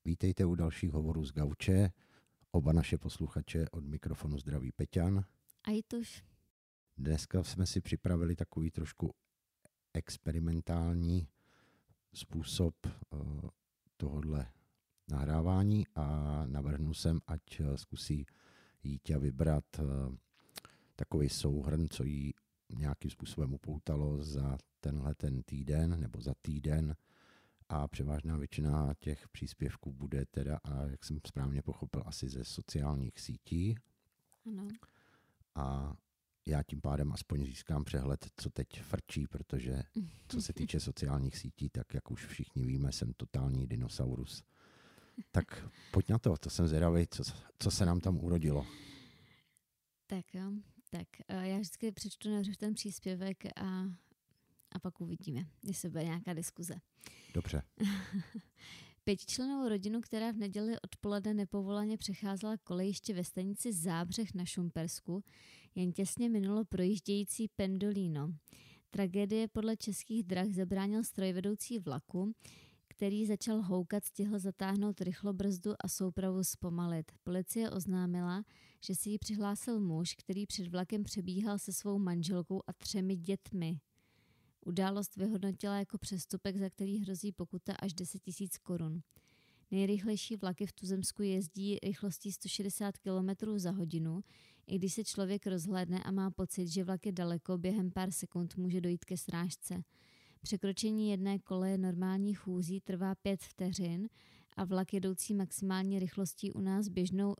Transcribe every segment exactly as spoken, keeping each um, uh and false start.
Vítejte u dalších hovorů z Gauče. Oba naše posluchače od mikrofonu zdraví Peťan. A Jituš. Dneska jsme si připravili takový trošku experimentální způsob tohodle nahrávání a navrhnu jsem, ať zkusí Jíťa vybrat takový souhrn, co jí nějakým způsobem upoutalo za tenhle ten týden nebo za týden. A převážná většina těch příspěvků bude teda, a jak jsem správně pochopil, asi ze sociálních sítí. Ano. A já tím pádem aspoň získám přehled, co teď frčí, protože co se týče sociálních sítí, tak jak už všichni víme, jsem totální dinosaurus. Tak pojď na to, to jsem zvědavý, co, co se nám tam urodilo. Tak jo, tak já vždycky přečtu nejdřív ten příspěvek a, a pak uvidíme, jestli bude nějaká diskuze. Dobře. Pětičlennou rodinu, která v neděli odpoledne nepovolaně přecházela kolejiště ve stanici Zábřeh na Šumpersku, jen těsně minulo projíždějící pendolino. Tragédie podle Českých drah zabránil strojvedoucí vlaku, který začal houkat, stihl zatáhnout rychlobrzdu a soupravu zpomalit. Policie oznámila, že si ji přihlásil muž, který před vlakem přebíhal se svou manželkou a třemi dětmi. Událost vyhodnotila jako přestupek, za který hrozí pokuta až deset tisíc korun. Nejrychlejší vlaky v tuzemsku jezdí rychlostí sto šedesát kilometrů za hodinu. I když se člověk rozhlédne a má pocit, že vlak je daleko, během pár sekund může dojít ke srážce. Překročení jedné koleje normální chůzí trvá pět vteřin a vlak jedoucí maximální rychlostí u nás běžnou...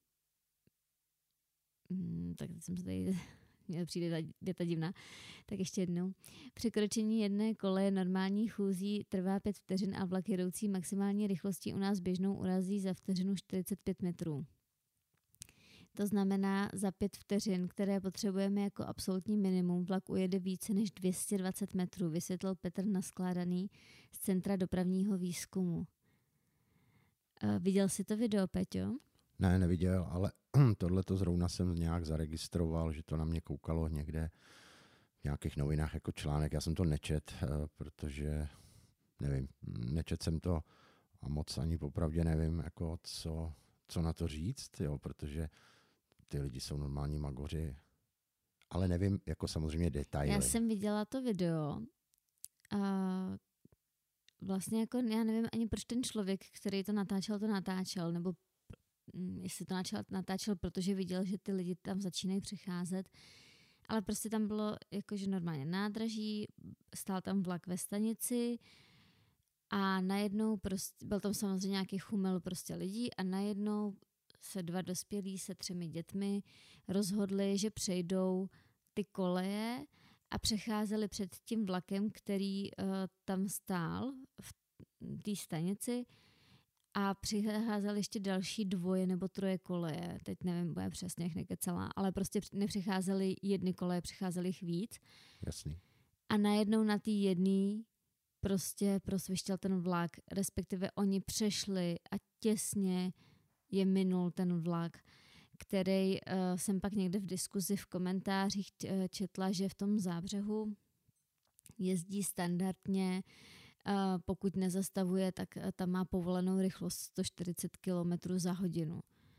Hmm, tak teď jsem se tady... Mně přijde ta, ta divná. Tak ještě jednou. Překročení jedné koleje normální chůzí trvá pět vteřin a vlak jedoucí maximální rychlostí u nás běžnou urazí za vteřinu čtyřicet pět metrů. To znamená, za pět vteřin, které potřebujeme jako absolutní minimum, vlak ujede více než dvě stě dvacet metrů, vysvětlil Petr Naskládaný z Centra dopravního výzkumu. Uh, viděl jsi to video, Peťo? Ne, neviděl, ale tohleto zrovna jsem nějak zaregistroval, že to na mě koukalo někde v nějakých novinách jako článek. Já jsem to nečet, protože nevím, nečet jsem to a moc ani popravdě nevím, jako co, co na to říct, jo, protože ty lidi jsou normální magoři, ale nevím, jako samozřejmě detaily. Já jsem viděla to video a vlastně jako já nevím ani proč ten člověk, který to natáčel, to natáčel, nebo jestli to natáčel, natáčel, protože viděl, že ty lidi tam začínají přicházet, ale prostě tam bylo jakože normálně nádraží, stál tam vlak ve stanici a najednou prostě, byl tam samozřejmě nějaký chumel prostě lidí a najednou se dva dospělí se třemi dětmi rozhodli, že přejdou ty koleje a přecházeli před tím vlakem, který uh, tam stál v té stanici a přicházeli ještě další dvoje nebo troje koleje. Teď nevím, bude přesně, jak nekecala, ale prostě nepřicházeli jedny koleje, přicházeli jich víc. Jasný. A najednou na té jedný prostě prosvištěl ten vlak, respektive oni přešli a těsně je minul ten vlak, který uh, jsem pak někde v diskuzi v komentářích četla, že v tom Zábřehu jezdí standardně, uh, pokud nezastavuje, tak uh, tam má povolenou rychlost sto čtyřicet kilometrů za hodinu.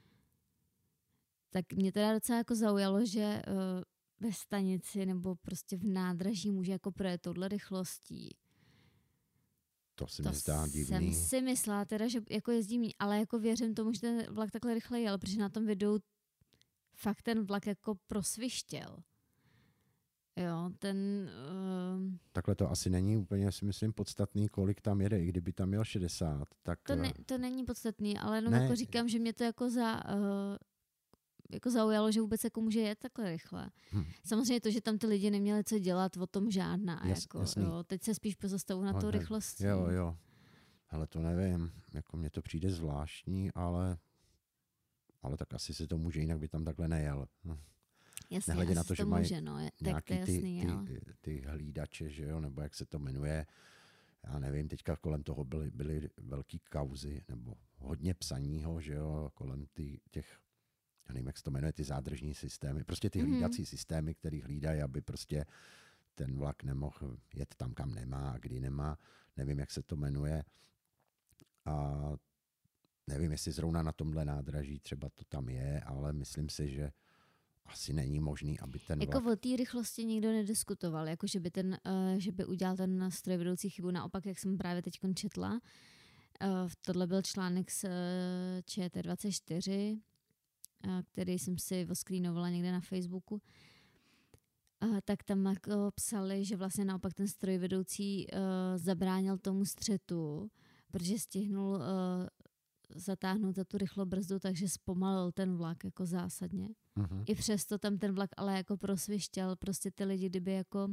Tak mě teda docela jako zaujalo, že uh, ve stanici nebo prostě v nádraží může jako projet touhle rychlostí. To si to mi zdá divný. jsem si myslela teda, že jako jezdí míň, ale jako věřím tomu, že ten vlak takhle rychle jel, protože na tom videu fakt ten vlak jako prosvištěl. Jo, ten... Uh... Takhle to asi není úplně, si myslím, podstatný, kolik tam jede, i kdyby tam měl šedesát, tak... To, ne, to není podstatný, ale jenom ne. jako říkám, že mě to jako za... Uh, jako zaujalo, že vůbec jako může jet takhle rychle. Hmm. Samozřejmě to, že tam ty lidi neměli co dělat, o tom žádná. Jas, jako, jo. Teď se spíš pozastavu na tou rychlostí. Jo, jo. Ale to nevím. Jako mně to přijde zvláštní, ale, ale tak asi se to může, jinak by tam takhle nejel. Jasně, nehledě na to, že mají může, no. nějaký to jasný, ty, ale... ty, ty hlídače, že jo, nebo jak se to jmenuje. Já nevím, teďka kolem toho byly, byly velký kauzy, nebo hodně psaního, že jo, kolem ty, těch, já nevím, jak se to jmenuje, ty zádržní systémy, prostě ty mm-hmm. hlídací systémy, který hlídají, aby prostě ten vlak nemohl jet tam, kam nemá a kdy nemá. Nevím, jak se to jmenuje. A nevím, jestli zrovna na tomhle nádraží třeba to tam je, ale myslím si, že asi není možný, aby ten Jako vlak... o té rychlosti nikdo nediskutoval, jako že by, ten, uh, že by udělal ten strojvedoucí chybu, naopak, jak jsem právě teď četla. Uh, tohle byl článek z uh, Č T dvacet čtyři, uh, který jsem si oscreenovala někde na Facebooku. Uh, tak tam jako psali, že vlastně naopak ten strojvedoucí uh, zabránil tomu střetu, protože stihnul uh, zatáhnout za tu rychlobrzdu, takže zpomalil ten vlak jako zásadně. Mm-hmm. I přesto tam ten vlak ale jako prosvištěl prostě ty lidi, kdyby jako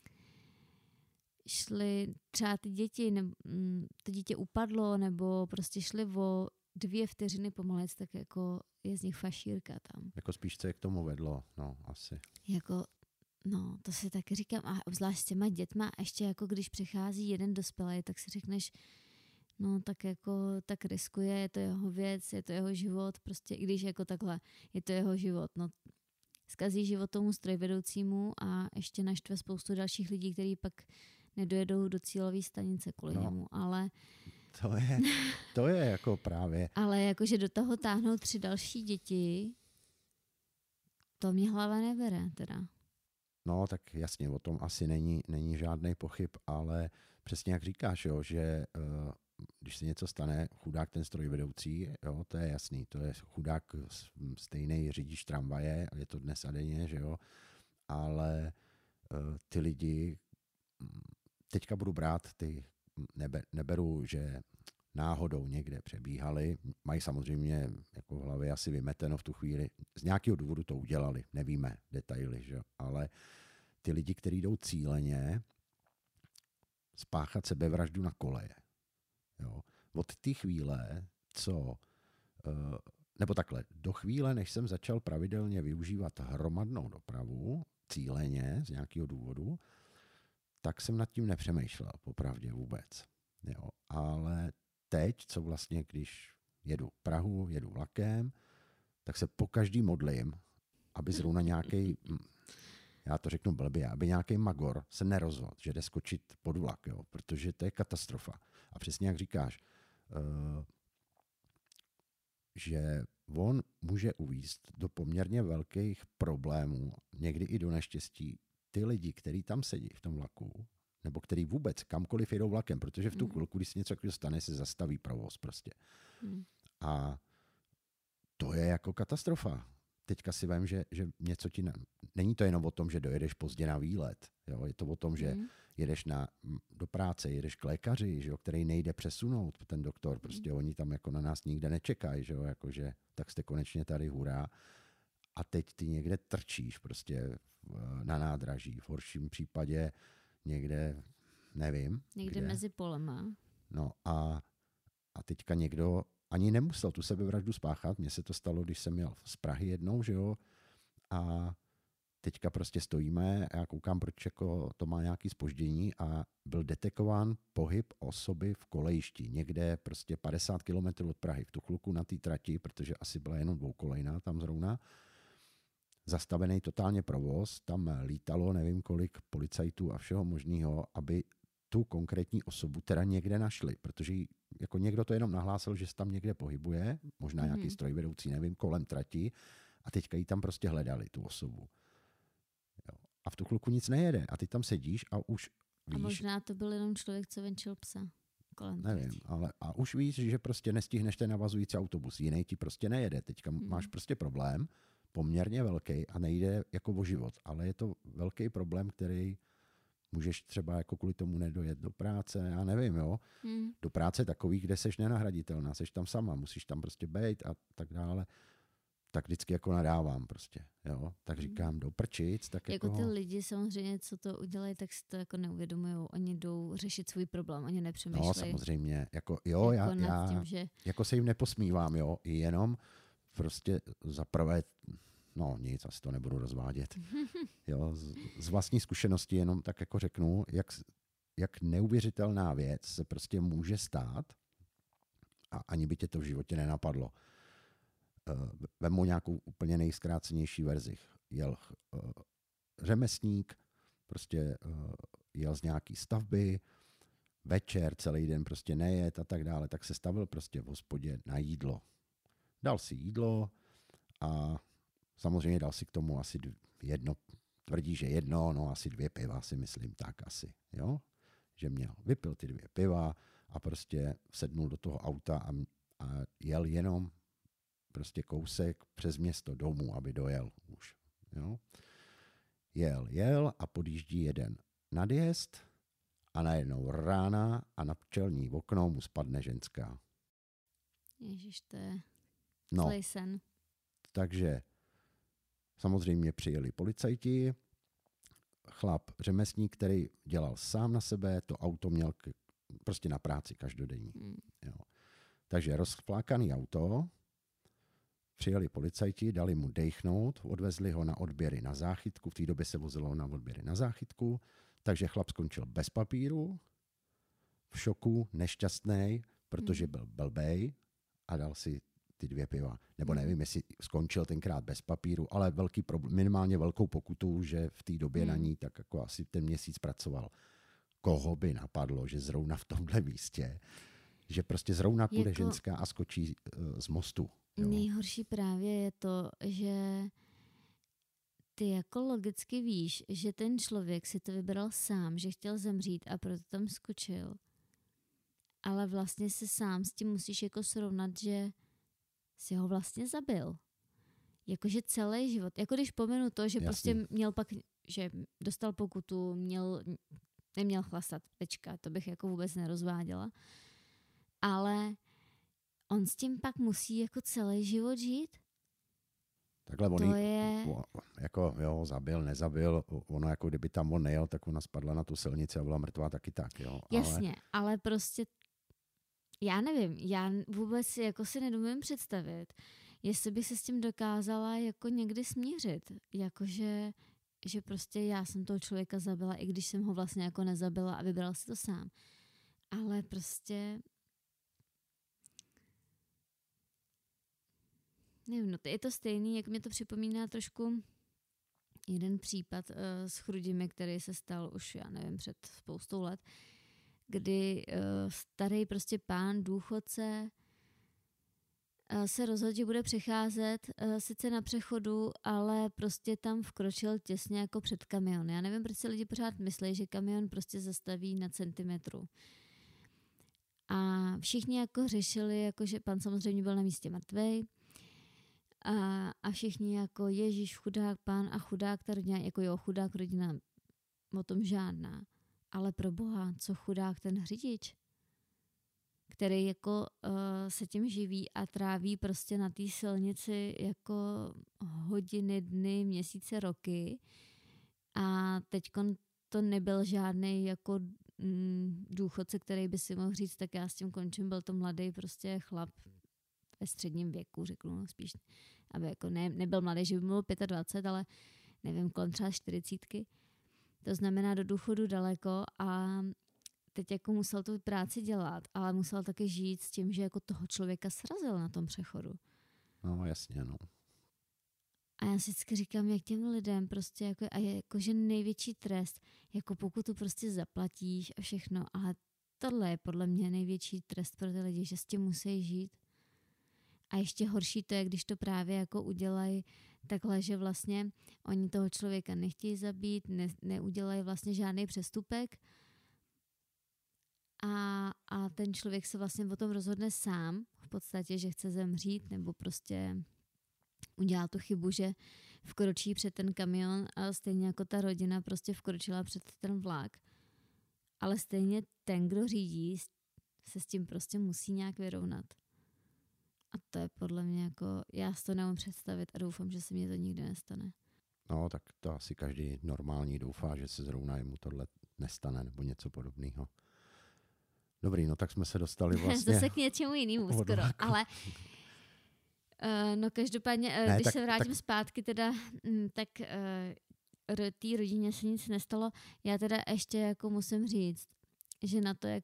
šli třeba ty děti, nebo to dítě upadlo, nebo prostě šli o dvě vteřiny pomalec, tak jako je z nich fašírka tam. Jako spíš co je k tomu vedlo, no asi. Jako, no, to si taky říkám, a obzvlášť s těma dětma, a ještě jako když přichází jeden dospělý, tak si řekneš, no tak jako, tak riskuje, je to jeho věc, je to jeho život, prostě i když jako takhle, je to jeho život, no zkazí život tomu strojvedoucímu a ještě naštve spoustu dalších lidí, kteří pak nedojedou do cílové stanice kvůli no, němu, ale... To je, to je jako právě... Ale jakože do toho táhnou tři další děti, to mě hlava nebere teda. No tak jasně, o tom asi není, není žádný pochyb, ale přesně jak říkáš, jo, že uh, když se něco stane, chudák ten strojvedoucí, jo, to je jasný, to je chudák stejný řidič tramvaje, je to dnes a denně, že jo, ale uh, ty lidi, teďka budu brát ty, nebe, neberu, že náhodou někde přebíhali, mají samozřejmě jako v hlavě asi vymeteno v tu chvíli, z nějakého důvodu to udělali, nevíme detaily, že jo, ale ty lidi, kteří jdou cíleně spáchat sebevraždu na koleje. Jo. Od té chvíle, co, nebo takhle, do chvíle, než jsem začal pravidelně využívat hromadnou dopravu, cíleně, z nějakého důvodu, tak jsem nad tím nepřemýšlel, popravdě vůbec. Jo. Ale teď, co vlastně, když jedu Prahu, jedu vlakem, tak se po každý modlím, aby zrovna nějaký, já to řeknu blbě, aby nějaký magor se nerozhodl, že jde skočit pod vlak, jo, protože to je katastrofa. A přesně jak říkáš, uh, že on může uvízt do poměrně velkých problémů, někdy i do neštěstí, ty lidi, kteří tam sedí v tom vlaku, nebo který vůbec kamkoliv jedou vlakem, protože v tu chvilku, když se něco takového stane, se zastaví provoz prostě. Mm. A to je jako katastrofa. Teďka si vím, že, že něco ti... Na... Není to jenom o tom, že dojedeš pozdě na výlet. Jo? Je to o tom, že mm. jedeš na, do práce, jedeš k lékaři, že jo? Který nejde přesunout, ten doktor. Prostě mm. oni tam jako na nás nikde nečekají, že jo? Jako, že tak jste konečně tady, hurá. A teď ty někde trčíš prostě na nádraží. V horším případě někde, nevím. Někde kde. Mezi polema. No a, a teďka někdo ani nemusel tu sebevraždu spáchat. Mně se to stalo, když jsem jel z Prahy jednou, že jo, a teďka prostě stojíme a já koukám, proč jako to má nějaké zpoždění a byl detekován pohyb osoby v kolejišti. Někde prostě padesát kilometrů od Prahy. V tu chvilku na té trati, protože asi byla jenom dvoukolejná tam zrovna, zastavený totálně provoz, tam lítalo nevím kolik policajtů a všeho možného, aby tu konkrétní osobu teda někde našli, protože jako někdo to jenom nahlásil, že se tam někde pohybuje, možná mm-hmm. nějaký strojvedoucí, nevím, kolem trati a teďka jí tam prostě hledali tu osobu. Jo. A v tu chvilku nic nejede a ty tam sedíš a už víš... A možná to byl jenom člověk, co venčil psa kolem nevím, trati. ale a už víš, že prostě nestihneš ten navazující autobus, jiný ti prostě nejede. Teďka mm. máš prostě problém, poměrně velký a nejde jako o život, ale je to velký problém, který můžeš třeba jako kvůli tomu nedojet do práce, já nevím, jo. Hmm. Do práce takových, kde seš nenahraditelná, seš tam sama, musíš tam prostě bejt a tak dále. Tak vždycky jako nadávám prostě, jo. Tak říkám, do prčic, tak jako... Jako ty lidi samozřejmě, co to udělají, tak si to jako neuvědomujou. Oni jdou řešit svůj problém, oni nepřemýšlejí. No samozřejmě, jako jo, jako já, já tím, že... jako se jim neposmívám, jo, jenom prostě za prvé, no nic, asi to nebudu rozvádět. Jo, z, z vlastní zkušenosti jenom tak jako řeknu, jak, jak neuvěřitelná věc se prostě může stát a ani by tě to v životě nenapadlo. Vemu nějakou úplně nejzkrácenější verzi. Jel uh, řemesník, prostě uh, jel z nějaký stavby, večer, celý den prostě nejet a tak dále, tak se stavil prostě v hospodě na jídlo. Dal si jídlo a samozřejmě dal si k tomu asi jedno, tvrdí, že jedno, no asi dvě piva si myslím, tak asi, jo. Že měl, vypil ty dvě piva a prostě sednul do toho auta a, a jel jenom prostě kousek přes město domů, aby dojel už, jo. Jel, jel a podjíždí jeden nadjezd a najednou rána a na čelní okno mu spadne ženská. Ježiš, to je no, zlej sen. Takže samozřejmě přijeli policajti, chlap, řemeslník, který dělal sám na sebe, to auto měl k, prostě na práci každodenní. Hmm. Jo. Takže rozflákaný auto, přijeli policajti, dali mu dejchnout, odvezli ho na odběry na záchytku, v té době se vozilo na odběry na záchytku, takže chlap skončil bez papíru, v šoku, nešťastný, protože byl blbej a dal si ty dvě piva. Nebo nevím, jestli skončil tenkrát bez papíru, ale velký problém, minimálně velkou pokutu, že v té době hmm. na ní tak jako asi ten měsíc pracoval. Koho by napadlo, že zrovna v tomhle místě, že prostě zrovna půjde jako ženská a skočí uh, z mostu. Jo. Nejhorší právě je to, že ty jako logicky víš, že ten člověk si to vybral sám, že chtěl zemřít a proto tam skočil. Ale vlastně se sám s tím musíš jako srovnat, že si ho vlastně zabil. Jakože celý život. Jako když pomenu to, že Jasný. prostě měl pak, že dostal pokutu, měl, neměl chlastat, tečka, to bych jako vůbec nerozváděla. Ale on s tím pak musí jako celý život žít. Takhle to on je... jako jo, zabil, nezabil, ono jako kdyby tam on nejel, tak ona spadla na tu silnici a byla mrtvá taky tak, jo. Jasně, ale, ale prostě já nevím, já vůbec jako si nedomím představit, jestli bych se s tím dokázala jako někdy smířit, jakože že prostě já jsem toho člověka zabila, i když jsem ho vlastně jako nezabila a vybral si to sám. Ale prostě nevím, no, je to stejný, jak mě to připomíná trošku jeden případ uh, s Chrudimi, který se stal už, já nevím, před spoustou let, kdy uh, starý prostě pán, důchodce, uh, se rozhodl, že bude přecházet uh, sice na přechodu, ale prostě tam vkročil těsně jako před kamion. Já nevím, proč si lidi pořád myslí, že kamion prostě zastaví na centimetru. A všichni jako řešili, jako že pan samozřejmě byl na místě mrtvej, A, a všichni jako Ježíš, chudák pán a chudák ta rodina, jako jo, chudák rodina, o tom žádná. Ale pro Boha, co chudák ten řidič, který jako uh, se tím živí a tráví prostě na té silnici jako hodiny, dny, měsíce, roky. A teďkon to nebyl žádný jako mm, důchodce, který by si mohl říct, tak já s tím končím, byl to mladý prostě chlap ve středním věku, řeknu, no, spíš, aby jako ne, nebyl mladý, že by byl dvacet pět, ale nevím, kolem třeba čtyřicítky. To znamená do důchodu daleko a teď jako musel tu práci dělat, ale musel taky žít s tím, že jako toho člověka srazil na tom přechodu. No jasně, no. A já si vždycky říkám, jak těm lidem prostě jako, a je jakože největší trest, jako pokud tu prostě zaplatíš a všechno, ale tohle je podle mě největší trest pro ty lidi, že s tím musí žít. A ještě horší to je, když to právě jako udělají takhle, že vlastně oni toho člověka nechtějí zabít, ne, neudělají vlastně žádný přestupek a, a ten člověk se vlastně o tom rozhodne sám, v podstatě, že chce zemřít nebo prostě udělá tu chybu, že vkročí před ten kamion a stejně jako ta rodina prostě vkročila před ten vlak. Ale stejně ten, kdo řídí, se s tím prostě musí nějak vyrovnat. A to je podle mě jako, já si to nemůžu představit a doufám, že se mně to nikdy nestane. No, tak to asi každý normální doufá, že se zrovna jemu tohle nestane nebo něco podobného. Dobrý, no tak jsme se dostali vlastně... Zase k něčemu jinému skoro, ale uh, no každopádně, uh, ne, když tak, se vrátím tak... zpátky teda, m, tak uh, té rodině se nic nestalo. Já teda ještě jako musím říct, že na to, jak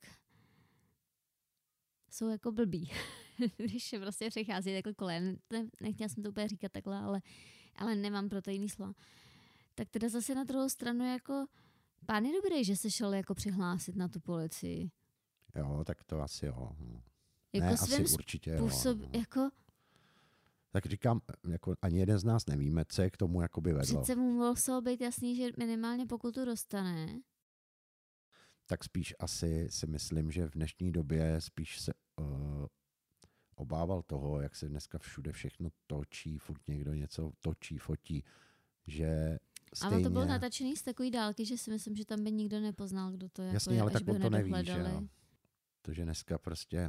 jsou jako blbí, když prostě přechází takhle kolem. Nechtěla jsem to úplně říkat takhle, ale, ale nemám pro to jiný slova. Tak teda zase na druhou stranu jako pán je dobrý, že se šel jako přihlásit na tu policii. Jo, tak to asi jo. Jako ne, svým asi určitě způsob, jo. jako... Tak říkám, jako ani jeden z nás nevíme, co je k tomu jakoby vedlo. Přece mu muselo být jasný, že minimálně pokutu dostane. Tak spíš asi si myslím, že v dnešní době spíš se uh, obával toho, jak se dneska všude všechno točí, furt někdo něco točí, fotí, že stejně... Ale to bylo natačený z takový dálky, že si myslím, že tam by nikdo nepoznal, kdo to jako Jasně, je, ale až tak by on ho to neví, že nedohledali. jo. Protože dneska prostě...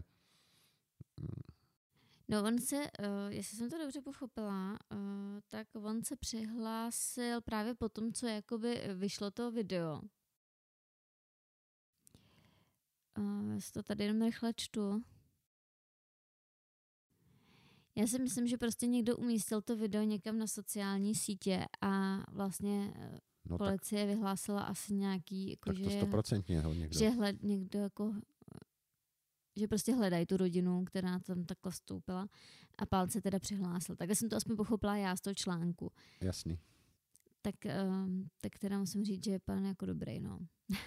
No on se, uh, jestli jsem to dobře pochopila, uh, tak on se přihlásil právě po tom, co jakoby vyšlo to video. Uh, já si to tady jenom rychle čtu. Já si myslím, že prostě někdo umístil to video někam na sociální sítě a vlastně no policie tak, vyhlásila asi nějaký, jako, tak to stoprocentně ho někdo. Že hled, někdo jako, že prostě hledají tu rodinu, která tam takhle vstoupila a pál se teda přihlásil. Takhle jsem to aspoň pochopila já z toho článku. Jasný. Tak, um, tak teda musím říct, že je pán jako dobrý, no.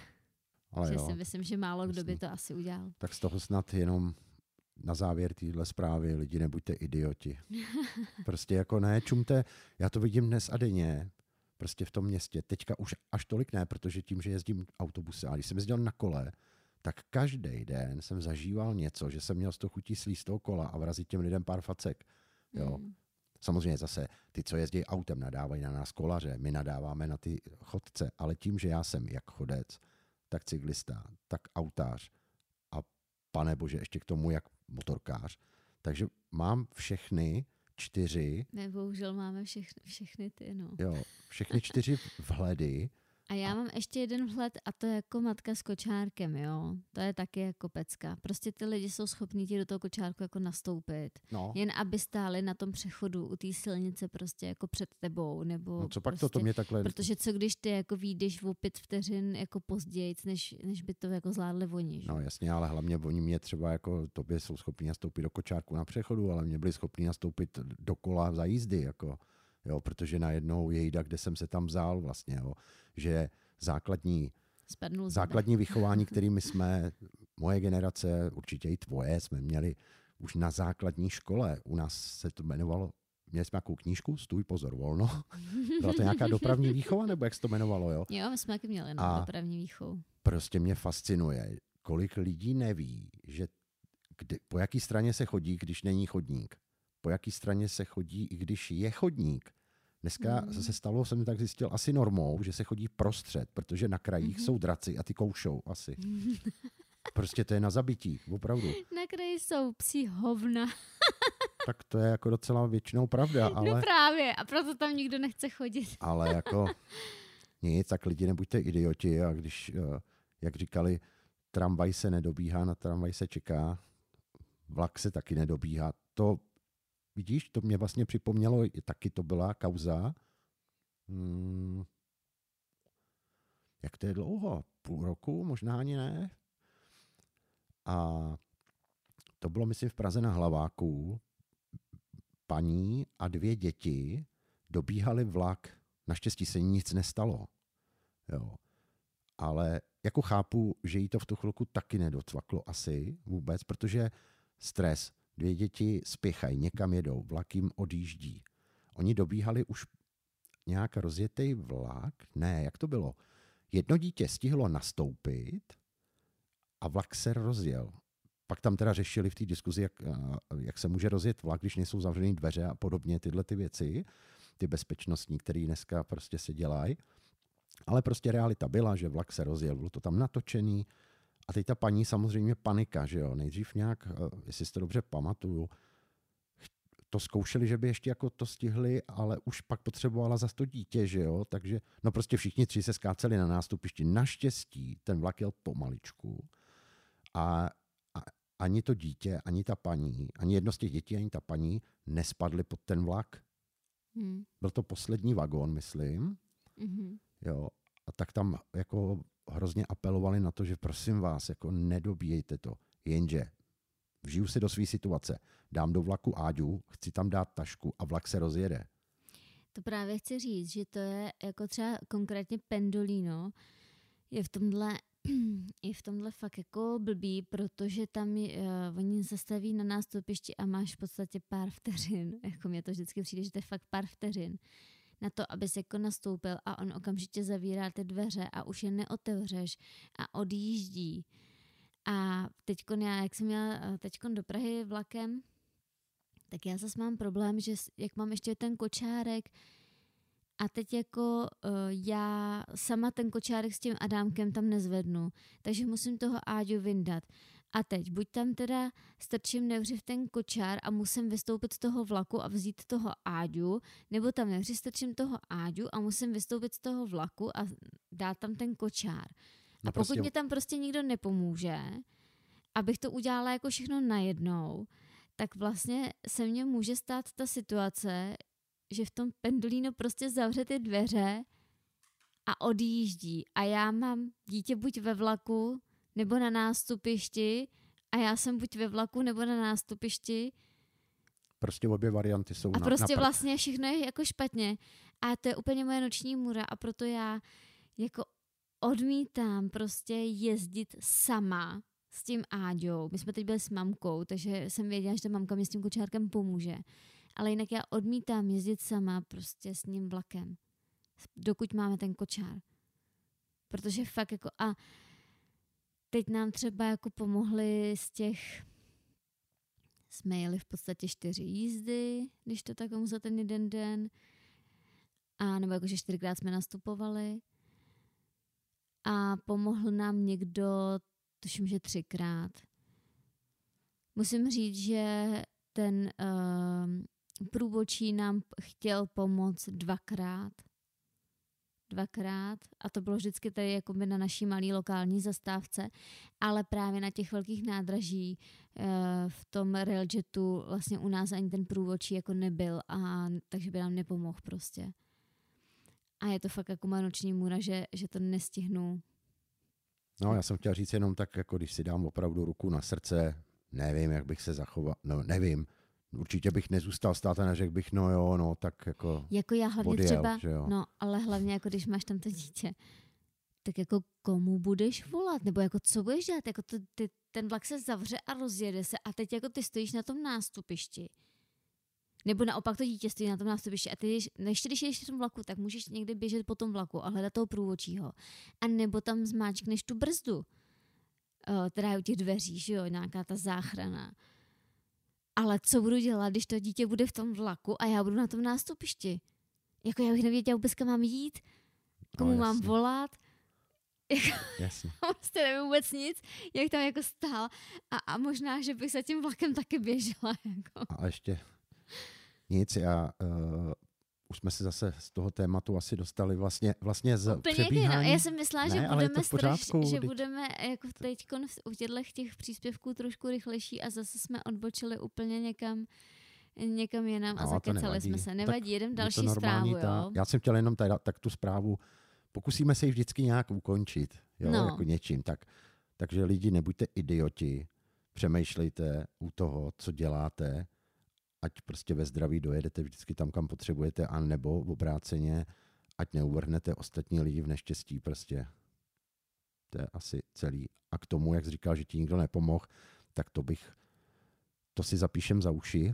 Ale že jo, si myslím, že málo jasný. Kdo by to asi udělal. Tak z toho snad jenom na závěr téhle zprávy, lidi, nebuďte idioti. Prostě jako ne, čumte, já to vidím dnes a denně, prostě v tom městě. Teďka už až tolik ne, protože tím, že jezdím autobusy, a když jsem jezdil na kole, tak každý den jsem zažíval něco, že jsem měl z toho chutí slízt toho kola a vrazit těm lidem pár facek. Jo. Mm. Samozřejmě zase ty, co jezdí autem, nadávají na nás kolaře, my nadáváme na ty chodce, ale tím, že já jsem jak chodec, tak cyklista, tak autář a pane bože, ještě k tomu jak motorkář. Takže mám všechny čtyři... Ne, bohužel máme všechny, všechny ty, no. Jo, všechny čtyři vhledy. A já a... mám ještě jeden vhled a to je jako matka s kočárkem, jo. To je taky jako pecka. Prostě ty lidi jsou schopní ti do toho kočárku jako nastoupit. No. Jen aby stáli na tom přechodu u té silnice prostě jako před tebou, nebo no co pak prostě, to, to mě takhle... Protože co když ty jako vyjdeš o pět vteřin jako pozdějc, než, než by to jako zvládli oni, že? No jasně, ale hlavně oni mě třeba jako, tobě jsou schopní nastoupit do kočárku na přechodu, ale mě byli schopní nastoupit do kola za jízdy, jako, jo, protože najednou jejda, kde jsem se tam vzal vlastně, jo, že základní, základní vychování, kterými jsme, moje generace, určitě i tvoje, jsme měli už na základní škole. U nás se to jmenovalo, měli jsme nějakou knížku, Stůj, pozor, volno. Byla to nějaká dopravní výchova, nebo jak se to jmenovalo, jo? Jo, my jsme taky měli na dopravní výchovu. Prostě mě fascinuje, kolik lidí neví, že kdy, po jaký straně se chodí, když není chodník. Po jaký straně se chodí, i když je chodník. Dneska mm. se stalo, jsem tak zjistil, asi normou, že se chodí prostřed, protože na krajích mm-hmm. jsou draci a ty koušou asi. Prostě to je na zabití, opravdu. Na kraji jsou psí hovna. Tak to je jako docela většinou pravda, ale... No právě, a proto tam nikdo nechce chodit. Ale jako nic, tak lidi nebuďte idioti a když, jak říkali, tramvaj se nedobíhá, na tramvaj se čeká, vlak se taky nedobíhá. To vidíš, to mě vlastně připomnělo, taky to byla kauza. Hmm, jak to je dlouho? Půl roku? Možná ani ne. A to bylo, myslím, v Praze na Hlaváku. Paní a dvě děti dobíhali vlak. Naštěstí se nic nestalo. Jo. Ale jako chápu, že jí to v tu chvilku taky nedocvaklo asi vůbec, protože stres. Dvě děti spěchají, někam jedou, vlak jim odjíždí. Oni dobíhali už nějak rozjetý vlak. Ne, jak to bylo? Jedno dítě stihlo nastoupit a vlak se rozjel. Pak tam teda řešili v té diskuzi, jak, jak se může rozjet vlak, když nejsou zavřené dveře a podobně tyhle ty věci, ty bezpečnostní, které dneska prostě se dělají. Ale prostě realita byla, že vlak se rozjel, bylo to tam natočený. A teď ta paní samozřejmě panika, že jo, nejdřív nějak, jestli si to dobře pamatuju, to zkoušeli, že by ještě jako to stihli, ale už pak potřebovala zas to dítě, že jo, takže no prostě všichni tři se skáceli na nástupišti. Naštěstí ten vlak jel pomaličku a, a ani to dítě, ani ta paní, ani jedno z těch dětí, ani ta paní nespadly pod ten vlak. Hmm. Byl to poslední vagón, myslím, hmm. jo, a tak tam jako hrozně apelovali na to, že prosím vás, jako nedobíjejte to. Jenže vžiju si do své situace, dám do vlaku Áďu, chci tam dát tašku a vlak se rozjede. To právě chci říct, že to je jako třeba konkrétně Pendolino, je v tomhle je v tomhle fakt jako blbý, protože tam je, uh, oni zastaví na nástupišti a máš v podstatě pár vteřin, jako mě to vždycky přijde, že to je fakt pár vteřin, na to, abys jako nastoupil a on okamžitě zavírá ty dveře a už je neotevřeš a odjíždí. A teďkon já, jak jsem jela teďkon do Prahy vlakem, tak já zase mám problém, že jak mám ještě ten kočárek a teď jako uh, já sama ten kočárek s tím Adámkem tam nezvednu, takže musím toho Áďu vyndat. A teď buď tam teda strčím nevřiv ten kočár a musím vystoupit z toho vlaku a vzít toho Áďu, nebo tam nevřiv strčím toho Áďu a musím vystoupit z toho vlaku a dát tam ten kočár. No a pokud prostě... mě tam prostě nikdo nepomůže, abych to udělala jako všechno najednou, tak vlastně se mně může stát ta situace, že v tom Pendolino prostě zavře ty dveře a odjíždí. A já mám dítě buď ve vlaku, nebo na nástupišti a já jsem buď ve vlaku, nebo na nástupišti. Prostě obě varianty jsou a na, prostě na vlastně všechno je jako špatně. A to je úplně moje noční můra a proto já jako odmítám prostě jezdit sama s tím Áďou. My jsme teď byli s mamkou, takže jsem věděla, že ta mamka mě s tím kočárkem pomůže. Ale jinak já odmítám jezdit sama prostě s ním vlakem. Dokud máme ten kočár. Protože fakt jako a teď nám třeba jako pomohli z těch, jsme jeli v podstatě čtyři jízdy, když to tak za ten jeden den. A nebo jakože čtyřikrát jsme nastupovali. A pomohl nám někdo, tuším, že třikrát. Musím říct, že ten uh, průvodčí nám chtěl pomoct dvakrát. Dvakrát. A to bylo vždycky tady jakoby na naší malý lokální zastávce, ale právě na těch velkých nádraží uh, v tom railjetu vlastně u nás ani ten průvodčí jako nebyl, a takže by nám nepomohl prostě. A je to fakt jako moje noční můra, že, že to nestihnu. No, já jsem chtěl říct jenom tak, jako když si dám opravdu ruku na srdce, nevím, jak bych se zachoval, no nevím, určitě bych nezůstal stát a neřekl bych, no jo, no tak jako Jako já hlavně odjel, třeba, že jo. no ale hlavně jako když máš tam to dítě, tak jako komu budeš volat, nebo jako co budeš dělat, jako to, ty, ten vlak se zavře a rozjede se a teď jako ty stojíš na tom nástupišti. Nebo naopak to dítě stojí na tom nástupišti a ty, ještě když jdeš v tom vlaku, tak můžeš někdy běžet po tom vlaku a hledat toho průvodčího. A nebo tam zmáčkneš tu brzdu, která je u těch dveří, že jo, nějaká ta záchrana. Ale co budu dělat, když to dítě bude v tom vlaku a já budu na tom nástupišti? Jako já bych nevěděla vůbec, kam mám jít, komu no, mám volat. Jasně. Prostě nevím vůbec nic, jak tam jako stál. A, a možná, že bych se tím vlakem taky běžela. Jako. A ještě nic, já uh, už jsme se zase z toho tématu asi dostali vlastně, vlastně z úplně přebíhání. No. Já jsem myslela, ne, že budeme, straš, že teď... budeme jako teďko u těchto těch příspěvků trošku rychlejší a zase jsme odbočili úplně někam, někam jinam no, a zakecali jsme se. Nevadí, jedem další zprávu. Ta, jo? Já jsem chtěl jenom tady, tak tu zprávu, pokusíme se ji vždycky nějak ukončit, jo, no. jako něčím. Tak, takže lidi, nebuďte idioti, přemýšlejte u toho, co děláte, ať prostě ve zdraví dojedete vždycky tam, kam potřebujete, a nebo v obráceně, ať neuvrhnete ostatní lidi v neštěstí prostě. To je asi celý. A k tomu, jak jsi říkal, že ti nikdo nepomohl, tak to bych, to si zapíšem za uši.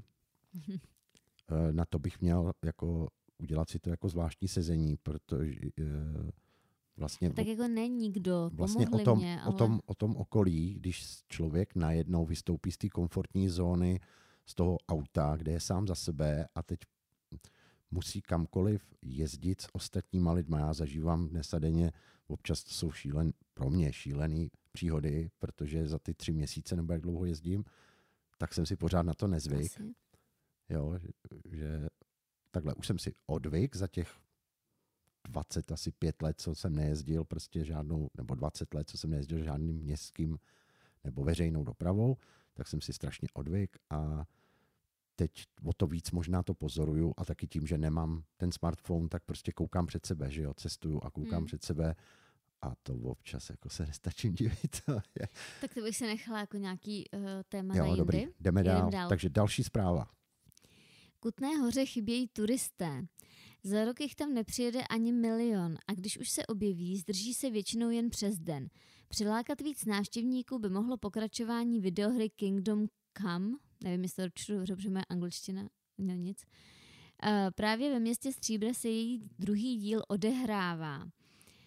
Na to bych měl jako udělat si to jako zvláštní sezení, protože vlastně... Tak jako ne nikdo, vlastně pomohli o tom, mě, ale... o tom, o tom okolí, když člověk najednou vystoupí z té komfortní zóny, z toho auta, kde je sám za sebe a teď musí kamkoliv jezdit s ostatníma lidma. Já zažívám dnes a denně, občas to jsou šílen, pro mě šílený příhody, protože za ty tři měsíce nebo jak dlouho jezdím, tak jsem si pořád na to nezvyk. Asi. Jo, že, že takhle už jsem si odvyk za těch dvacet, asi pět let, co jsem nejezdil prostě žádnou, nebo dvacet let, co jsem nejezdil žádným městským nebo veřejnou dopravou, tak jsem si strašně odvyk a teď o to víc možná to pozoruju a taky tím, že nemám ten smartphone, tak prostě koukám před sebe, že jo, cestuju a koukám hmm. před sebe a to občas jako se nestačím divit. Tak to bych se nechala jako nějaký uh, téma jo, na jindy. Dobrý, jdeme dál. dál. Takže další zpráva. Kutné Hoře chybějí turisté. Za rok jich tam nepřijede ani milion a když už se objeví, zdrží se většinou jen přes den. Přilákat víc návštěvníků by mohlo pokračování videohry Kingdom Come, nevím, jestli to čtu dobře, protože moje angličtina, no nic. Uh, právě ve městě Stříbra se její druhý díl odehrává. Uh,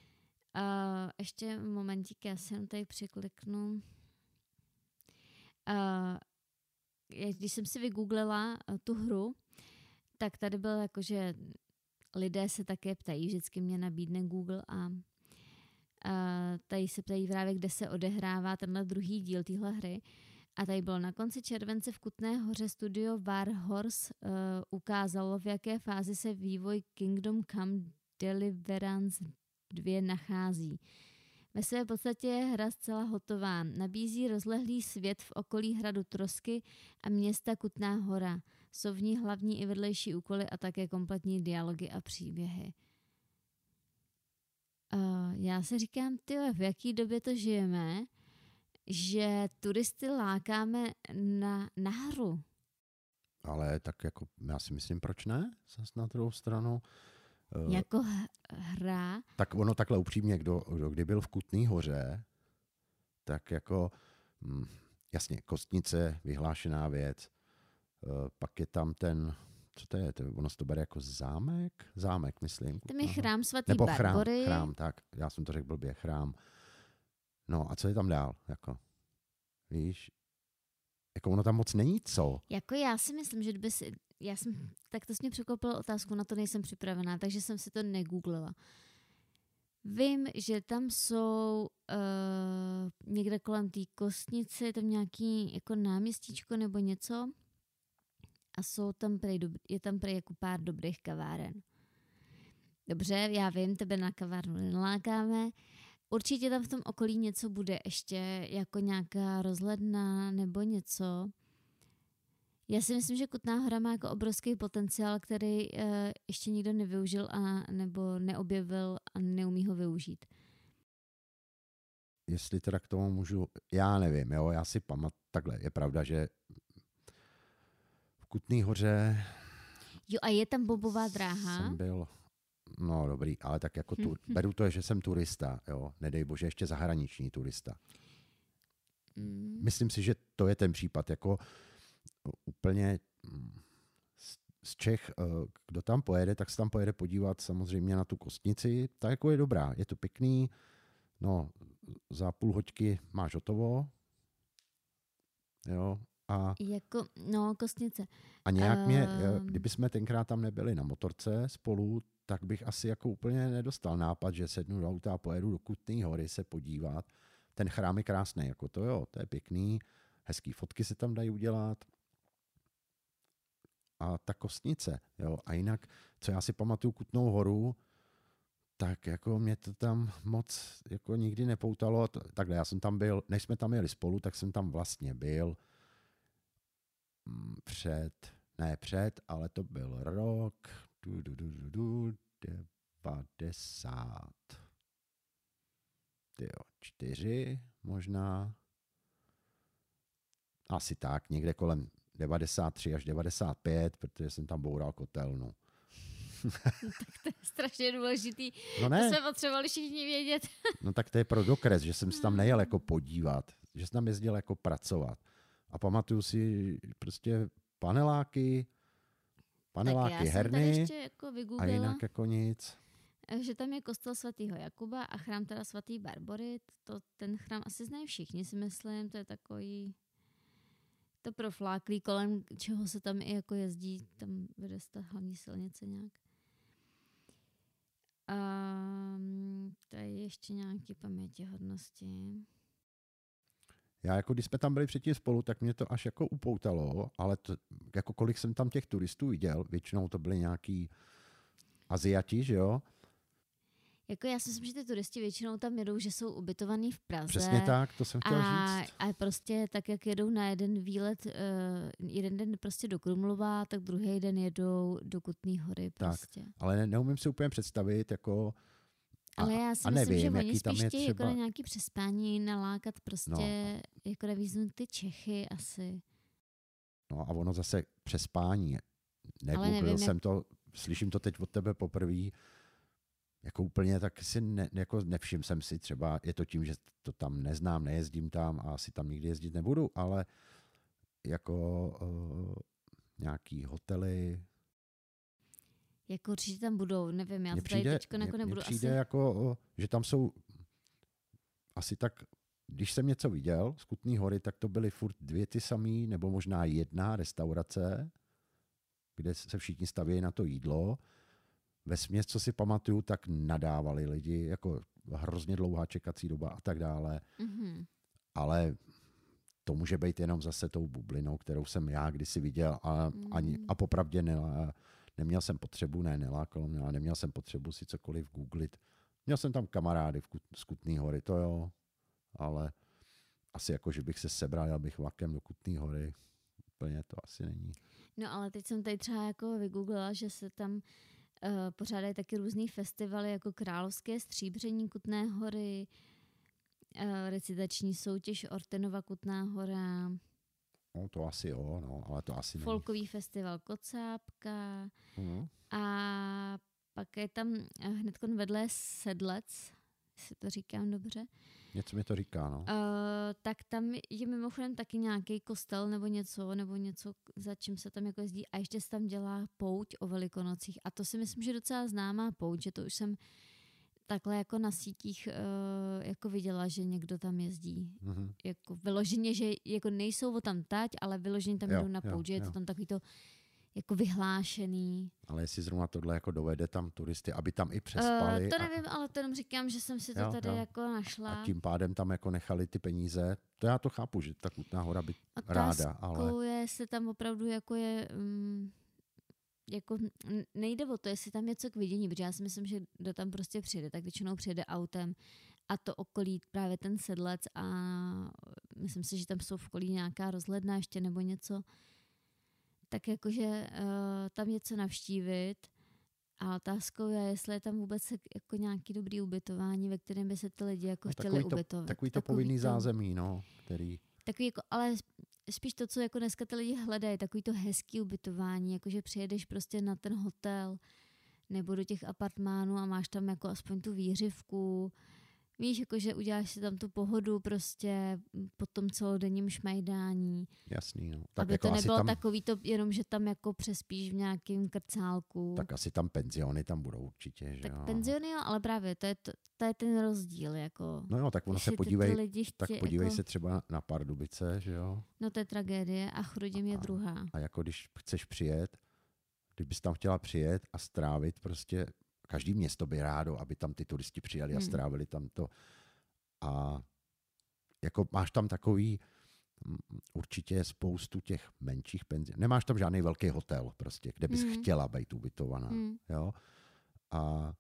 ještě momentík, já si jen tady překliknu. Uh, když jsem si vygooglila uh, tu hru, tak tady bylo jako, že lidé se také ptají, vždycky mě nabídne Google a uh, tady se ptají právě, kde se odehrává tenhle druhý díl téhle hry. A tady bylo na konci července v Kutné Hoře studio Warhorse uh, ukázalo, v jaké fázi se vývoj Kingdom Come Deliverance dva nachází. Ve své podstatě je hra zcela hotová. Nabízí rozlehlý svět v okolí hradu Trosky a města Kutná Hora. Jsou v ní hlavní i vedlejší úkoly a také kompletní dialogy a příběhy. Uh, já si říkám, tyjo, v jaký době to žijeme, že turisty lákáme na, na hru. Ale tak jako, já si myslím, proč ne? Zas na druhou stranu. Uh, jako hra? Tak ono takhle upřímně, kdo, kdo kdy byl v Kutné Hoře, tak jako, hm, jasně, Kostnice, vyhlášená věc, uh, pak je tam ten, co to je, to, ono se to bere jako zámek? Zámek, myslím. Tam je chrám svatý Nebo Barbory. Nebo chrám, chrám, tak, já jsem to řekl blbě, chrám. No a co je tam dál? Jako, víš, jako ono tam moc není co. Jako já si myslím, že kdyby si, já jsem, tak to jsi mě překvapila otázku, na to nejsem připravená, takže jsem si to negooglila. Vím, že tam jsou uh, někde kolem té Kostnice, tam nějaký jako náměstíčko nebo něco a jsou tam prej, je tam prej jako pár dobrých kaváren. Dobře, já vím, tebe na kavárnu nelákáme. Určitě tam v tom okolí něco bude ještě, jako nějaká rozhledna nebo něco. Já si myslím, že Kutná Hora má jako obrovský potenciál, který uh, ještě nikdo nevyužil a nebo neobjevil a neumí ho využít. Jestli teda k tomu můžu, já nevím, jo, já si pamatuju, takhle, je pravda, že v Kutné Hoře... Jo, a je tam bobová dráha? Jsem byl... No dobrý, ale tak jako tu, beru to, že jsem turista, jo, nedej bože, ještě zahraniční turista. Mm. Myslím si, že to je ten případ, jako úplně z, z Čech, kdo tam pojede, tak se tam pojede podívat samozřejmě na tu Kostnici, ta jako je dobrá, je to pěkný, no za půl hoďky máš hotovo, jo, a... Jako, no, Kostnice. A nějak mě, um... kdyby jsme tenkrát tam nebyli na motorce spolu, tak bych asi jako úplně nedostal nápad, že sednu do auta a pojedu do Kutné Hory se podívat. Ten chrám je krásný, jako to jo, to je pěkný, hezký fotky se tam dají udělat. A ta Kostnice, jo, a jinak, co já si pamatuju Kutnou Horu, tak jako mě to tam moc jako nikdy nepoutalo. Takhle, já jsem tam byl, než jsme tam jeli spolu, tak jsem tam vlastně byl před, ne před, ale to byl rok du, du, du, du, du, devadesát. Tyjo, čtyři možná. Asi tak, někde kolem devadesát tři až devadesát pět, protože jsem tam boural kotelnu. Tak to je strašně důležitý. No ne. To jsme potřebovali všichni vědět. No tak to je pro dokres, že jsem se tam nejel jako podívat, že jsem tam jezdil jako pracovat. A pamatuju si prostě paneláky, paneláky herny jako a jinak jako nic. Že tam je kostel svatého Jakuba a chrám teda svatý Barbory. To, ten chrám asi znají všichni, si myslím. To je takový to profláklý, kolem čeho se tam i jako jezdí. Tam vede se ta hlavní silnice nějak. A tady ještě nějaké pamětihodnosti. Já jako když jsme tam byli předtím spolu, tak mě to až jako upoutalo, ale to, jako kolik jsem tam těch turistů viděl, většinou to byli nějaký Aziati, že jo? Jako já si myslím, že ty turisti většinou tam jedou, že jsou ubytovaný v Praze. Přesně tak, to jsem chtěl a, říct. A prostě tak, jak jedou na jeden výlet, uh, jeden den prostě do Krumlova, tak druhý den jedou do Kutné Hory prostě. Tak, ale ne, neumím si úplně představit, jako... A, ale já si a myslím, nevím, že oni spíš chtějí třeba... jako na nějaký přespání nalákat prostě, no. Jako revíznout ty Čechy asi. No a ono zase přespání. Negooglil jsem jak... to, slyším to teď od tebe poprvé. jako úplně tak si ne, jako nevšiml jsem si třeba, je to tím, že to tam neznám, nejezdím tam a asi tam nikdy jezdit nebudu, ale jako uh, nějaký hotely. Jako určitě tam budou, nevím, já Mně to tady přijde, teďko jako mně, nebudu mně přijde asi... jako, uh, že tam jsou asi tak, když jsem něco viděl z Kutné Hory, tak to byly furt dvě ty samý, nebo možná jedna restaurace, kde se všichni stavějí na to jídlo. Vesměs, co si pamatuju, tak nadávali lidi, jako hrozně dlouhá čekací doba a tak dále. Mm-hmm. Ale to může být jenom zase tou bublinou, kterou jsem já kdysi viděl a, Mm. ani, a popravdě ne, neměl jsem potřebu, ne, nelákalo mě, ale neměl jsem potřebu si cokoliv googlit. Měl jsem tam kamarády v Kut, z Kutné Hory, to jo, ale asi jako, že bych se sebral, jel bych vlakem do Kutné Hory, úplně to asi není. No ale teď jsem tady třeba jako vygooglila, že se tam uh, pořádají taky různý festivaly, jako Královské stříbření Kutné Hory, uh, recitační soutěž Ortenova Kutná Hora, No to asi jo, no, ale to asi folkový festival Kocápka není. a pak je tam hned vedle Sedlec, jestli to říkám dobře. Něco mi to říká, no. Uh, tak tam je mimochodem taky nějaký kostel nebo něco, nebo něco, za čím se tam jako jezdí. A ještě se tam dělá pouť o Velikonocích. A to si myslím, že docela známá pouť, že to už jsem takhle jako na sítích uh, jako viděla, že někdo tam jezdí. Mm-hmm. Jako vyloženě, že jako nejsou o tam tať, ale vyloženě tam Jo, jdou na jo, pouť, že je jo. to tam takový to jako vyhlášený. Ale jestli zrovna tohle jako dovede tam turisty, aby tam i přespali. Uh, to a, nevím, ale to jenom říkám, že jsem si to Jo, tady jo. jako našla. a tím pádem tam jako nechali ty peníze. To já to chápu, že ta Kutná Hora by ráda, ale Otázkou je, jestli tam opravdu jako je, um, jako nejde o to, jestli tam je něco k vidění, protože já si myslím, že kdo tam prostě přijede, tak většinou přijede autem a to okolí právě ten Sedlec a myslím si, že tam jsou v okolí nějaká rozhledna ještě nebo něco, tak jakože uh, tam něco navštívit a otázkou je, jestli je tam vůbec jako nějaký dobrý ubytování, ve kterém by se ty lidi jako no, chtěli takový to, ubytovat. takový to povinný zázemí, no, který... Takový jako, ale spíš to, co jako dneska ty lidi hledají, takový to hezký ubytování, jakože přijedeš prostě na ten hotel nebo do těch apartmánů a máš tam jako aspoň tu výřivku. Víš, jakože uděláš si tam tu pohodu prostě po tom celodenním šmajdání. Jasný, no. Tak aby jako to nebylo tam, takový to, jenom že tam jako přespíš v nějakém krcálku. Tak asi tam penziony tam budou určitě, že Tak jo. penziony, jo, ale právě to je, to, to je ten rozdíl. Jako, No jo, tak ono se jestli ty- ty podívej, lidi chtě, tak podívej jako, se třeba na Pardubice, že jo. No to je tragédie a Chrudim je A- druhá. A jako když chceš přijet, kdybys tam chtěla přijet a strávit prostě, každý město by rádo, aby tam ty turisti přijeli a Hmm. strávili tam to. A jako máš tam takový mm, určitě spoustu těch menších penzionů. Nemáš tam žádný velký hotel prostě, kde bys Hmm. chtěla být ubytovaná. Hmm. Jo? A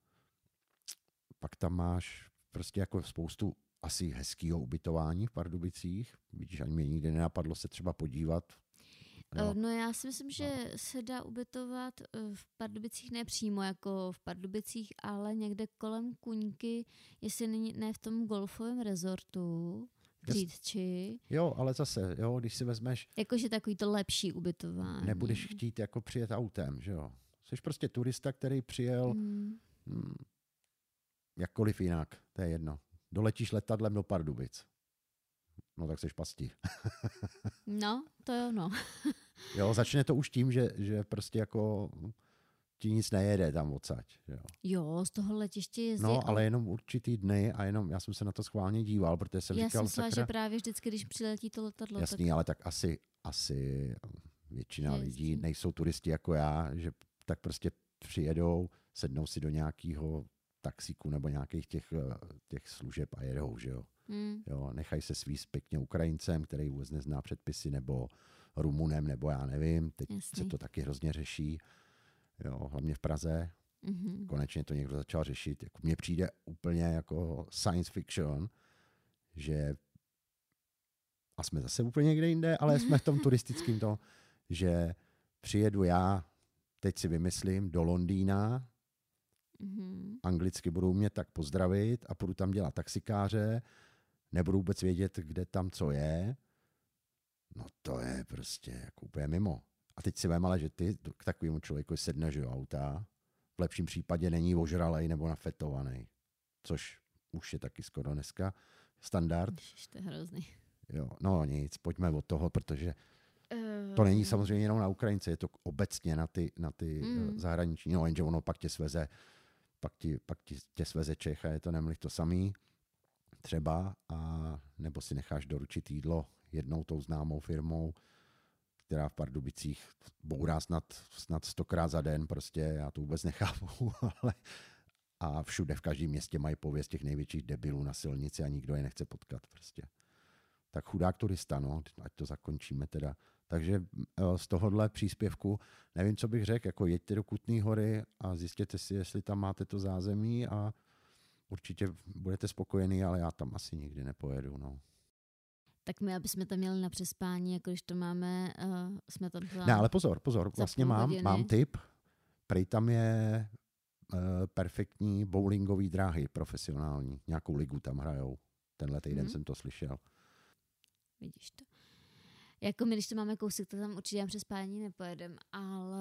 pak tam máš prostě jako spoustu asi hezkýho ubytování v Pardubicích. Vidíš, ani mě nikdy nenapadlo se třeba podívat. Jo. Eh, No já si myslím, že se dá ubytovat eh, v Pardubicích ne přímo jako v Pardubicích, ale někde kolem Kuňky, jestli není, ne v tom golfovém rezortu v Jas- Řídči, jo, ale zase, jo, když si vezmeš, jakože takový to lepší ubytování. nebudeš chtít jako přijet autem, že jo. Jsi prostě turista, který přijel Mm. hmm, jakkoliv jinak, to je jedno. Doletíš letadlem do Pardubic. No tak seš pasti. No, to jo, no. Jo, začne to už tím, že, že prostě jako ti nic nejede tam odsaď. Jo. Jo, z toho letiště jezdí. No, ale jenom určitý dny a jenom, já jsem se na to schválně díval, protože jsem já říkal, jsem myslela, sakra, že právě vždycky, když přiletí to letadlo, jasný, ale tak asi, asi většina Že lidí jezdí. nejsou turisti jako já, že tak prostě přijedou, sednou si do nějakého taxíku nebo nějakých těch, eh, těch služeb a jedou, že jo. tak... Mm. Jo, nechají se svízt pěkně Ukrajincem, který vůbec nezná předpisy, nebo Rumunem, nebo já nevím. Teď Jasný. se to taky hrozně řeší. Jo, hlavně v Praze. Mhm. Konečně to někdo začal řešit. Jako mně přijde úplně jako science fiction, že a jsme zase úplně někde jinde, ale jsme v tom turistickém to, že přijedu já, teď si vymyslím, do Londýna, Mhm. anglicky budou mě tak pozdravit a půjdu tam dělat taxikáře, nebudu vůbec vědět, kde tam co je. No to je prostě jako úplně mimo. A teď si vem, ale že ty k takovému člověku sedneš do auta v lepším případě není ožralej nebo nafetovaný, což už je taky skoro dneska standard. Ježiš, to je hrozný. Jo, no nic, pojďme od toho, protože Uh, to není samozřejmě jenom na Ukrajince, je to obecně na ty, na ty Mm. zahraniční, no jenže ono pak tě sveze, pak ti, pak ti, tě sveze Čech a je to nemlich to samý třeba, a nebo si necháš doručit jídlo jednou tou známou firmou, která v Pardubicích bourá snad, snad stokrát za den, prostě já to vůbec nechápu, ale a všude v každém městě mají pověst těch největších debilů na silnici a nikdo je nechce potkat prostě. Tak chudák turista, no, ať to zakončíme teda. Takže z tohohle příspěvku nevím, co bych řekl, jako jeďte do Kutné Hory a zjistěte si, jestli tam máte to zázemí a určitě budete spokojený, ale já tam asi nikdy nepojedu, no. Tak my, aby jsme tam měli na přespání, jako když to máme, uh, jsme tam za... Ne, ale pozor, pozor, vlastně mám, mám tip. Prej tam je uh, perfektní bowlingový dráhy profesionální. Nějakou ligu tam hrajou. Tenhle týden hmm. jsem to slyšel. Vidíš to. Jako my, když to máme kousek, to tam určitě přespání nepojedem, ale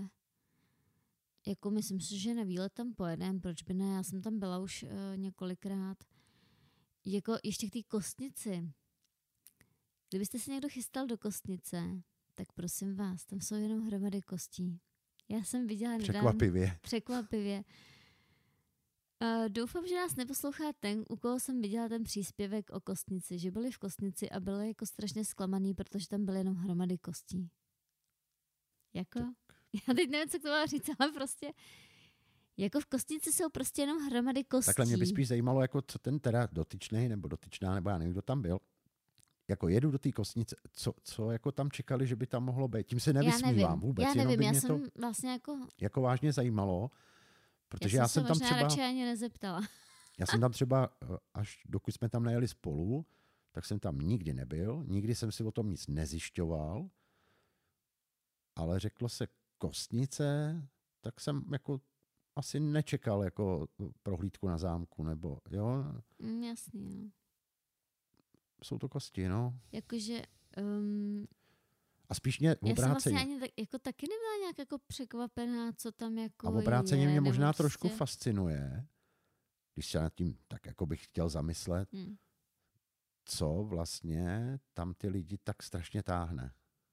jako myslím si, že na výlet tam pojedem, proč by ne, já jsem tam byla už uh, několikrát. Jako ještě k té Kostnici. Kdybyste se někdo chystal do Kostnice, tak prosím vás, tam jsou jenom hromady kostí. Já jsem viděla nedávno... Překvapivě. Překvapivě. Uh, doufám, že nás neposlouchá ten, u koho jsem viděla ten příspěvek o Kostnici, že byli v Kostnici a byli jako strašně zklamaný, protože tam byly jenom hromady kostí. Jako? Tak. Já teď nevím, co k tomu mám říct, ale prostě jako v Kostnici jsou prostě jenom hromady kostí. Takhle mě by spíš zajímalo, jako co ten teda dotyčný nebo dotyčná, nebo já nevím, kdo tam byl, jako jedu do té Kostnice, co, co jako tam čekali, že by tam mohlo být. Tím se nevysmívám vůbec. Já nevím, já mě jsem to vlastně jako... jako vážně zajímalo, protože já, já jsem jsem se tam třeba... radši ani nezeptala. Já jsem tam třeba, až dokud jsme tam nejeli spolu, tak jsem tam nikdy nebyl, nikdy jsem si o tom nic nezjišťoval, ale řeklo se Kostnice, tak jsem jako asi nečekal jako prohlídku na zámku, nebo jo. Mm, jasný, no. Jsou to kosti, no. Jakože... Um, a spíš mě obráceně. Já jsem vlastně ani tak, jako taky nebyla nějak jako překvapená, co tam jako A obráceně je, mě možná prostě... trošku fascinuje, když se nad tím tak jako bych chtěl zamyslet, hmm. co vlastně tam ty lidi tak strašně táhne.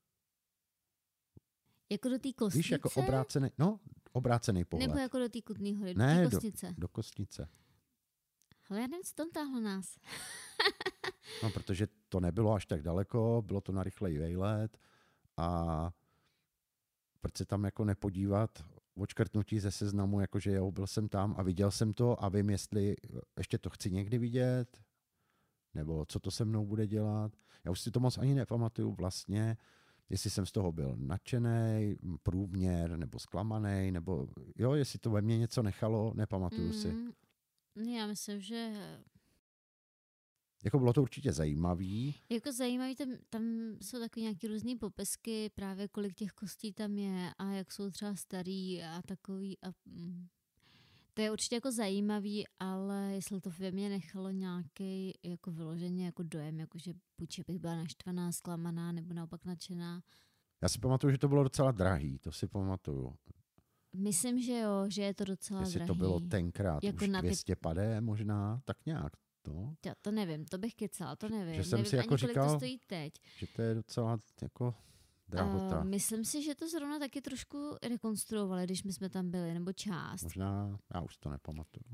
Jako do té Kostnice? Víš, jako obrácený, no, obrácený pohled. Nebo jako do té Kutné Hory, ne, do té Kostnice? Do, do Kostnice. Ale já nevím, co tam táhlo nás. No, protože to nebylo až tak daleko, bylo to na rychlej vejlet a proč se tam jako nepodívat, odškrtnutí ze seznamu, jakože jo, byl jsem tam a viděl jsem to a vím, jestli ještě to chci někdy vidět, nebo co to se mnou bude dělat. Já už si to moc ani nepamatuju vlastně, jestli jsem z toho byl nadšenej, průměr, nebo zklamanej, nebo jo, jestli to ve mně něco nechalo, nepamatuju mm, si. Já myslím, že... Jako bylo to určitě zajímavý. Jako zajímavý, tam, tam jsou takové nějaké různé popisky, právě kolik těch kostí tam je a jak jsou třeba starý a takový. A, mm, to je určitě jako zajímavý, ale jestli to ve mně nechalo nějaký jako vyloženě jako dojem, jako že buď bych byla naštvaná, zklamaná nebo naopak nadšená. Já si pamatuju, že to bylo docela drahý, to si pamatuju. Myslím, že jo, že je to docela jestli drahý. Jestli to bylo tenkrát jako už na dvě stě padé možná, tak nějak. To? Já to nevím, to bych kecala, to nevím. Že jsem nevím si jako ani, kolik říkal, to stojí teď. Že to je docela jako drahota. Uh, myslím si, že to zrovna taky trošku rekonstruovali, když my jsme tam byli, nebo část. Možná, já už to nepamatuju.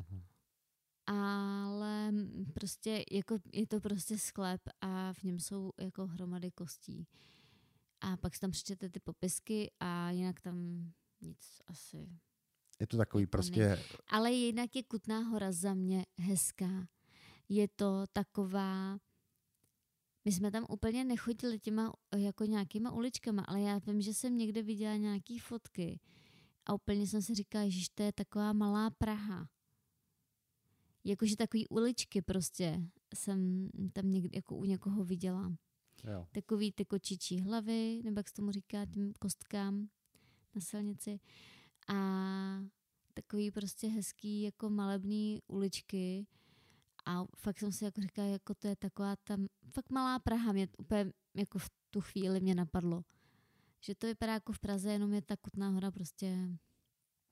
Ale prostě jako, je to prostě sklep a v něm jsou jako hromady kostí. A pak si tam přečtete ty popisky a jinak tam nic asi. Je to takový jako prostě... Ne. Ale jinak je Kutná Hora za mě hezká. Je to taková... My jsme tam úplně nechodili těma jako nějakýma uličkama, ale já vím, že jsem někde viděla nějaký fotky a úplně jsem si říkala, že to je taková malá Praha. Jakože takový uličky prostě jsem tam někde jako u někoho viděla. Jo. Takový ty kočičí hlavy, nebo jak se tomu říká, tím kostkám na silnici. A takový prostě hezký jako malebný uličky. A fakt jsem si jako říkala, jako to je taková tam fakt malá Praha. Mě úplně jako v tu chvíli mě napadlo. Že to vypadá jako v Praze, jenom je ta Kutná Hora prostě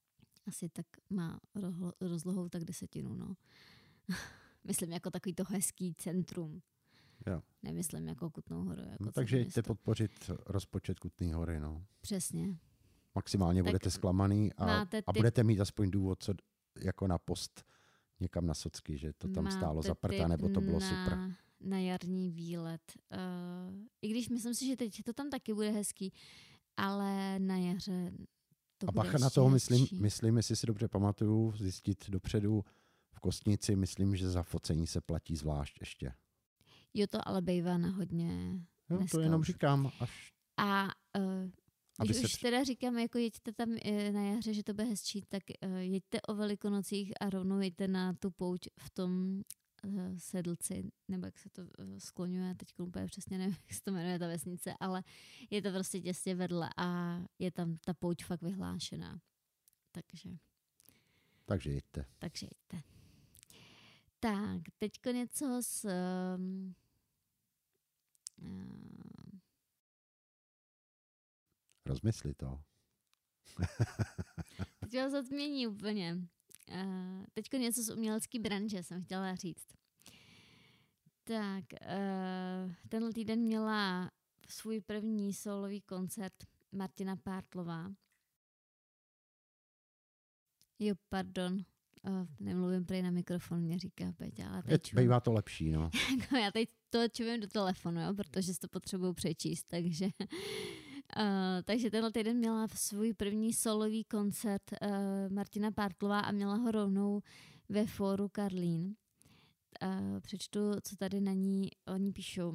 Asi tak má rohlo, rozlohou tak desetinu, no. Myslím jako takový to hezký centrum. Jo. Nemyslím jako Kutnou Horu. Jako No, takže jděte podpořit rozpočet Kutné Hory, no. Přesně. Maximálně tak budete zklamaný a, a budete mít aspoň důvod, co jako na post někam na socky, že to tam máte stálo zaprté, nebo to bylo na, super. Na jarní výlet. Uh, I když myslím si, že teď to tam taky bude hezký, ale na jaře to a bude bacha na toho, myslím, myslím, jestli si dobře pamatuju, zjistit dopředu v Kostnici, myslím, že za focení se platí zvlášť ještě. Jo, to ale bejvá na hodně. Jo, to jenom říkám. Až... A uh, když se... už teda říkám, jako jeďte tam na jaře, že to bude hezčí, tak uh, jeďte o Velikonocích a rovnou jeďte na tu pouť v tom uh, Sedlci, nebo jak se to uh, skloňuje, teď úplně přesně nevím, jak se to jmenuje ta vesnice, ale je to prostě těsně vedle a je tam ta pouť fakt vyhlášená. Takže. Takže jeďte. Takže jeďte. Tak, teďko něco s... Um, uh, Rozmysli to. Teď vás zatmění úplně. Uh, teďko něco z umělecké branže jsem chtěla říct. Tak, uh, tenhle týden měla svůj první solový koncert Martina Pártlová. Jo, pardon. Uh, nemluvím prej na mikrofon, mě říká Peťa. Ale teď bývá to lepší, no. Já teď to čumím do telefonu, jo, protože si to potřebuju přečíst, takže... Uh, takže tenhle týden měla svůj první solový koncert uh, Martina Pártlová a měla ho rovnou ve fóru Karlín. Uh, přečtu, co tady na ní oni píšou.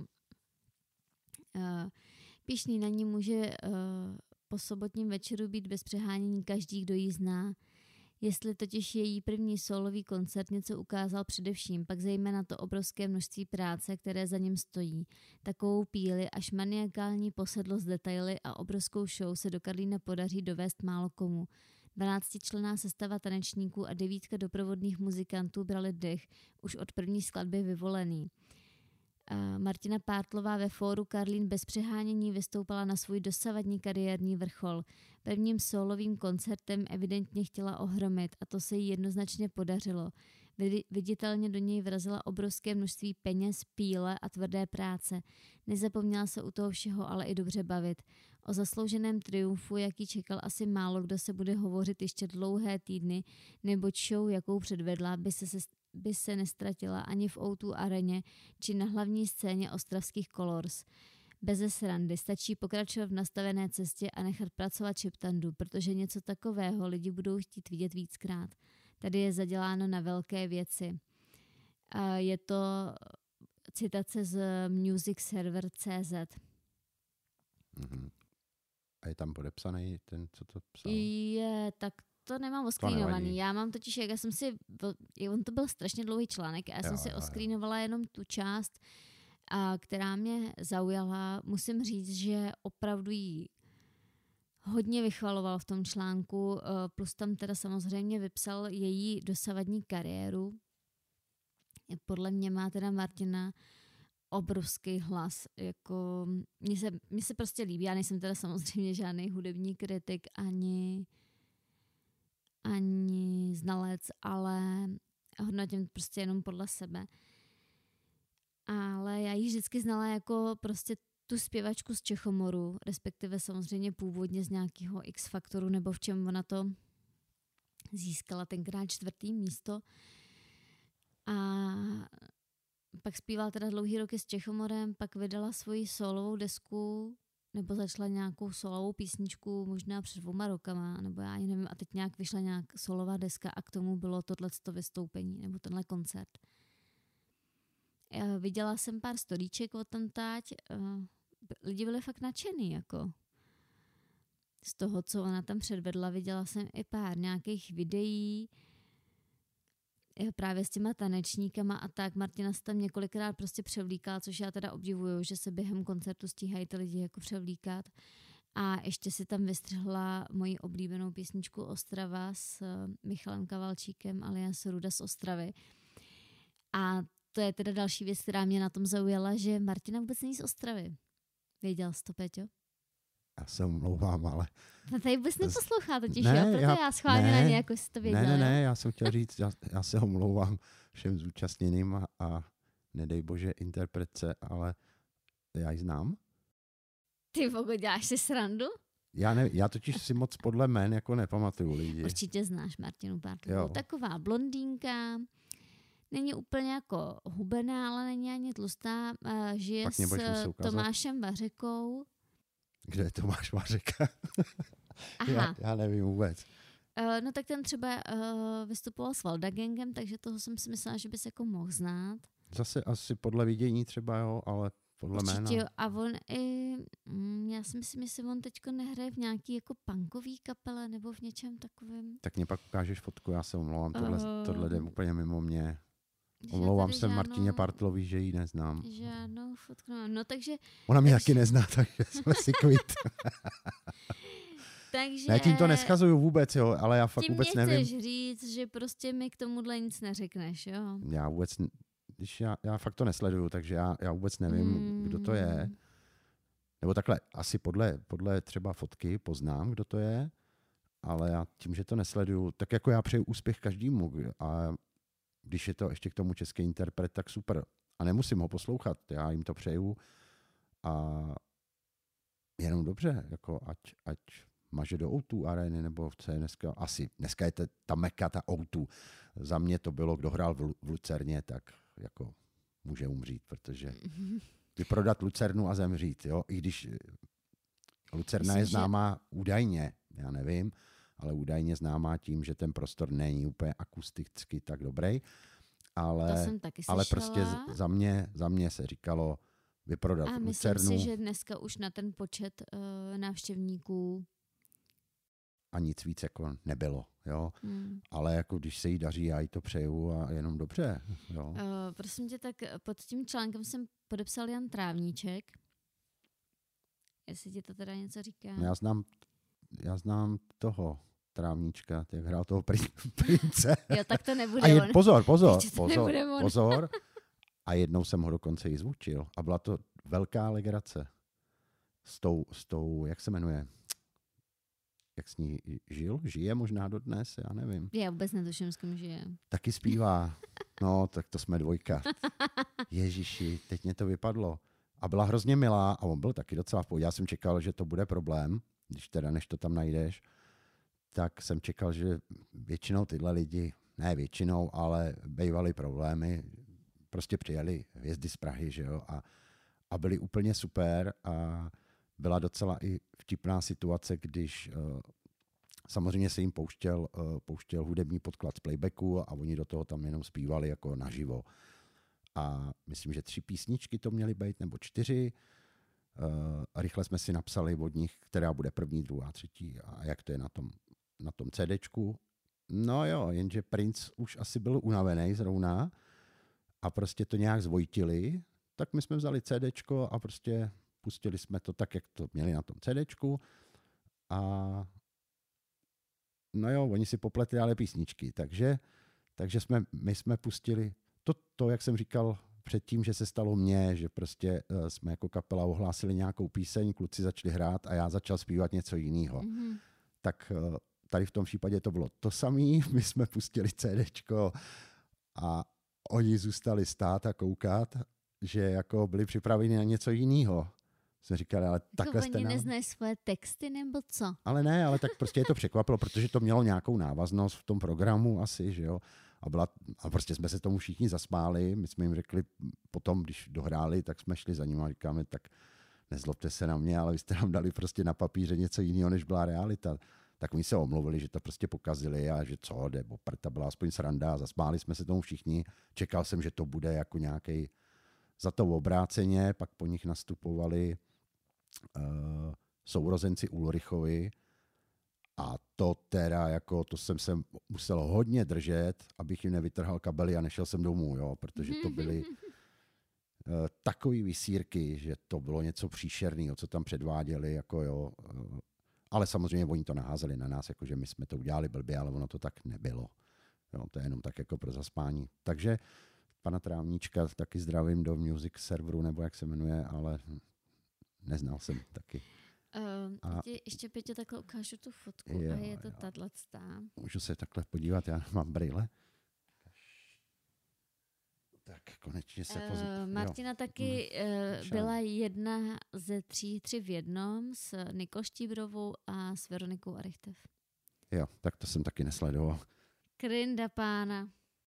Uh, Píšný na ní může uh, po sobotním večeru být bez přehánění každý, kdo ji zná. Jestli totiž její první solový koncert něco ukázal především, pak zejména to obrovské množství práce, které za ním stojí. Takovou píli až maniakální posedlost detaily a obrovskou show se do Karlína podaří dovést málo komu. Dvanáctičlenná sestava tanečníků a devítka doprovodných muzikantů brali dech už od první skladby Vyvolený. Martina Pártlová ve fóru Karlín bez přehánění vystoupala na svůj dosavadní kariérní vrchol. Prvním solovým koncertem evidentně chtěla ohromit a to se jí jednoznačně podařilo. Viditelně do něj vrazila obrovské množství peněz, píle a tvrdé práce. Nezapomněla se u toho všeho ale i dobře bavit. O zaslouženém triumfu, jaký čekal asi málo kdo, se bude hovořit ještě dlouhé týdny, neboť show, jakou předvedla, by se, se by se nestratila ani v ó dva areně či na hlavní scéně ostravských Colors. Beze srandy, stačí pokračovat v nastavené cestě a nechat pracovat šeptandu, protože něco takového lidi budou chtít vidět víckrát. Tady je zaděláno na velké věci. A je to citace z music server tečka cé zet. Mm-hmm. A je tam podepsaný ten, co to psal? Je, tak to nemám oskrínovaný. Já mám totiž, jak já jsem si, on to byl strašně dlouhý článek a já jo, jsem si jo, oskrýnovala jenom tu část, a, která mě zaujala. Musím říct, že opravdu jí hodně vychvaloval v tom článku, plus tam teda samozřejmě vypsal její dosavadní kariéru. Podle mě má teda Martina obrovský hlas. Jako, mně se, mně se prostě líbí. Já nejsem teda samozřejmě žádný hudební kritik ani ani znalec, ale hodnotím prostě jenom podle sebe. Ale já ji vždycky znala jako prostě tu zpěvačku z Čechomoru, respektive samozřejmě původně z nějakého X-faktoru, nebo v čem ona to získala tenkrát čtvrtý místo. A pak zpívala teda dlouhý roky s Čechomorem, pak vydala svoji solovou desku, nebo začala nějakou solovou písničku možná před dvouma rokama, nebo já nevím, a teď nějak vyšla nějak solová deska a k tomu bylo tohleto vystoupení, nebo tenhle koncert. Já viděla jsem pár storíček od tam táť, lidi byli fakt nadšený, jako z toho, co ona tam předvedla. Viděla jsem i pár nějakých videí, právě s těma tanečníkama a tak. Martina se tam několikrát prostě převlíkala, což já teda obdivuju, že se během koncertu stíhají ty lidi jako převlíkat. A ještě si tam vystřihla moji oblíbenou písničku Ostrava s Michalem Kavalčíkem alias Ruda z Ostravy. A to je teda další věc, která mě na tom zaujala, že Martina vůbec není z Ostravy. Věděl jsi to, Peťo? já se omlouvám, ale... No tady vůbec neposlouchá totiž, ne, jo? Proto já, já schválně na ně, jako jsi to věděla. Ne, ne, ne, já jsem chtěl říct, já, já se omlouvám všem zúčastněným a, a nedej bože interpretce, ale já ji znám. Ty vogo, děláš si srandu? Já, ne, já totiž si moc podle jmen jako nepamatuju lidi. Určitě znáš Martinu Pártlovou. Taková blondýnka, není úplně jako hubená, ale není ani tlustá. Žije s Tomášem Vařekou. Kde je Tomáš Vařeka? já, já nevím vůbec. Uh, no tak ten třeba uh, vystupoval s Valdagengem, takže toho jsem si myslela, že bys jako mohl znát. Zase asi podle vidění třeba, jo, ale podle Určitě, jména. Jo. A on i, mm, já si myslím, jestli on teďko nehraje v nějaký jako punkový kapele nebo v něčem takovém. Tak mě pak ukážeš fotku, já se omlouvám, tohle, uh, tohle jde úplně mimo mě. Že Omlouvám se žádnou, Martině Partlový, že ji neznám. Žádnou fotku. No takže... Ona mě takže... taky nezná, takže jsme si kvít. takže... Ne, tím to neschazuju vůbec, jo, ale já fakt vůbec nevím. Tím mě chceš říct, že prostě mi k tomuhle nic neřekneš, jo? Já vůbec, když já, já fakt to nesleduju, takže já, já vůbec nevím, hmm. kdo to je. Nebo takhle, asi podle, podle třeba fotky poznám, kdo to je, ale já tím, že to nesleduju, tak jako já přeju úspěch každému a když je to ještě k tomu český interpret, tak super. A nemusím ho poslouchat, já jim to přeju a jenom dobře, jako ať, ať maže do ó dva arény, nebo co je dneska, asi dneska je to, ta meka, ta ó dva. Za mě to bylo, kdo hrál v, v Lucerně, tak jako může umřít, protože vyprodat Lucernu a zemřít, jo, i když Lucerna Myslím, je známá že... údajně, já nevím, ale údajně známá tím, že ten prostor není úplně akusticky tak dobrý, ale, ale prostě za mě, za mě se říkalo vyprodat a Lucernu. A myslím si, že dneska už na ten počet uh, návštěvníků a nic víc jako nebylo, jo. Hmm. Ale jako když se jí daří, já jí to přeju a jenom dobře, jo. Uh, prosím tě, tak pod tím článkem jsem podepsal Jan Trávníček. Jestli ti to teda něco říká. Já znám, já znám toho Trávníčka, jak hrál toho prince. Jo, tak to nebude a je, on. Pozor, pozor, pozor, pozor. A jednou jsem ho dokonce i zvučil. A byla to velká legrace. S tou, s tou, jak se jmenuje, jak s ní žil, žije možná dodnes, já nevím. Já vůbec netuším, s kým žije. Taky zpívá. No, tak to jsme dvojka. Ježiši, teď mě to vypadlo. A byla hrozně milá a on byl taky docela v pohodě. Já jsem čekal, že to bude problém, když teda než to tam najdeš, tak jsem čekal, že většinou tyhle lidi, ne většinou, ale bývaly problémy, prostě přijeli hvězdy z Prahy, že jo, a, a byli úplně super a byla docela i vtipná situace, když uh, samozřejmě se jim pouštěl, uh, pouštěl hudební podklad z playbacku a oni do toho tam jenom zpívali jako naživo. A myslím, že tři písničky to měly být, nebo čtyři. Uh, a rychle jsme si napsali od nich, která bude první, druhá, třetí a jak to je na tom, na tom CDčku. No jo, jenže Prince už asi byl unavený zrovna a prostě to nějak zvojtili, tak my jsme vzali CDčko a prostě pustili jsme to tak, jak to měli na tom CDčku a no jo, oni si popletli ale písničky, takže, takže jsme, my jsme pustili to, to, jak jsem říkal předtím, že se stalo mně, že prostě uh, jsme jako kapela ohlásili nějakou píseň, kluci začali hrát a já začal zpívat něco jiného. Mm-hmm. Tak uh, tady v tom případě to bylo to samé, my jsme pustili CDčko a oni zůstali stát a koukat, že jako byli připraveni na něco jiného. Jsme říkali, ale jako takhle jste oni nám... neznají svoje texty nebo co? Ale ne, ale tak prostě je to překvapilo, protože to mělo nějakou návaznost v tom programu asi, že jo. A, byla, a prostě jsme se tomu všichni zasmáli, my jsme jim řekli potom, když dohráli, tak jsme šli za nimi a říkáme, tak nezlobte se na mě, ale vy jste nám dali prostě na papíře něco jiného, než byla realita. Tak oni se omluvili, že to prostě pokazili a že co, nebo prta byla aspoň sranda a zasmáli jsme se tomu všichni. Čekal jsem, že to bude jako nějaký za to obráceně, pak po nich nastupovali uh, sourozenci Ulrichovi a to teda jako, to jsem se musel hodně držet, abych jim nevytrhal kabely a nešel jsem domů, jo, protože to byly uh, takový vysírky, že to bylo něco příšerného, co tam předváděli, jako jo, uh, ale samozřejmě oni to naházeli na nás, jakože my jsme to udělali blbě, ale ono to tak nebylo. Jo, to je jenom tak jako pro zaspání. Takže pana Trávníčka taky zdravím do music serveru, nebo jak se jmenuje, ale neznal jsem taky. Uh, a... Ještě Pětě takhle ukážu tu fotku jo, a je to jo. tato. Můžu se takhle podívat, já mám brýle. Tak konečně se poznám. Uh, Martina jo. taky uh, byla jedna ze tří, tři v jednom s Nikol Štíbrovou a s Veronikou Arychtev. Jo, tak to jsem taky nesledoval. Krinda pána.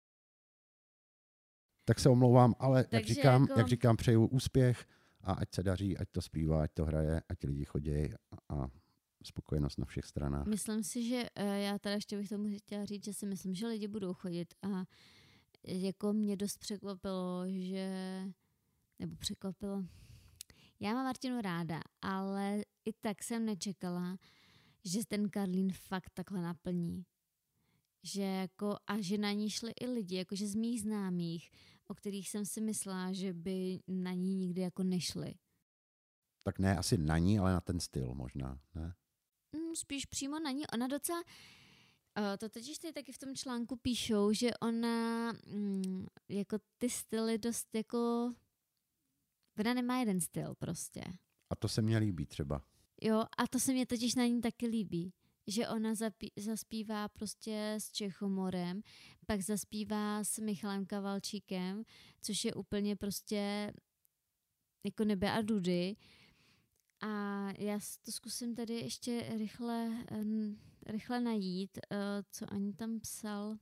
Tak se omlouvám, ale jak říkám, jako... jak říkám, přeju úspěch a ať se daří, ať to zpívá, ať to hraje, ať lidi chodí a, a spokojenost na všech stranách. Myslím si, že uh, já teda ještě bych tomu chtěla říct, že si myslím, že lidi budou chodit a jako mě dost překvapilo, že, nebo překvapilo, já mám Martinu ráda, ale i tak jsem nečekala, že ten Karlín fakt takhle naplní. Že jako, a že na ní šli i lidi, jakože z mých známých, o kterých jsem si myslela, že by na ní nikdy jako nešli. Tak ne asi na ní, ale na ten styl možná, ne? Mm, spíš přímo na ní. Ona docela... Uh, to totiž tady taky v tom článku píšou, že ona mm, jako ty styly dost jako... Ona nemá jeden styl prostě. A to se mně líbí třeba. Jo, a to se mě totiž na ní taky líbí. Že ona zapí, zaspívá prostě s Čechomorem, pak zaspívá s Michalem Kavalčíkem, což je úplně prostě jako nebe a dudy. A já to zkusím tady ještě rychle, rychle najít, co ani tam psal.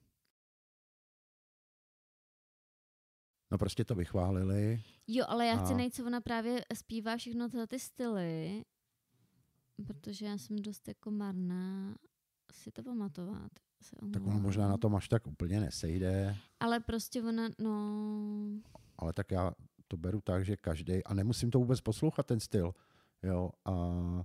No prostě to vychválili. Jo, ale já a... chci najít, co ona právě zpívá všechno tyhle ty styly, protože já jsem dost jako marná si to pamatovat. Tak ono možná na tom až tak úplně nesejde. Ale prostě ona, no... Ale tak já to beru tak, že každý a nemusím to vůbec poslouchat ten styl. Jo, a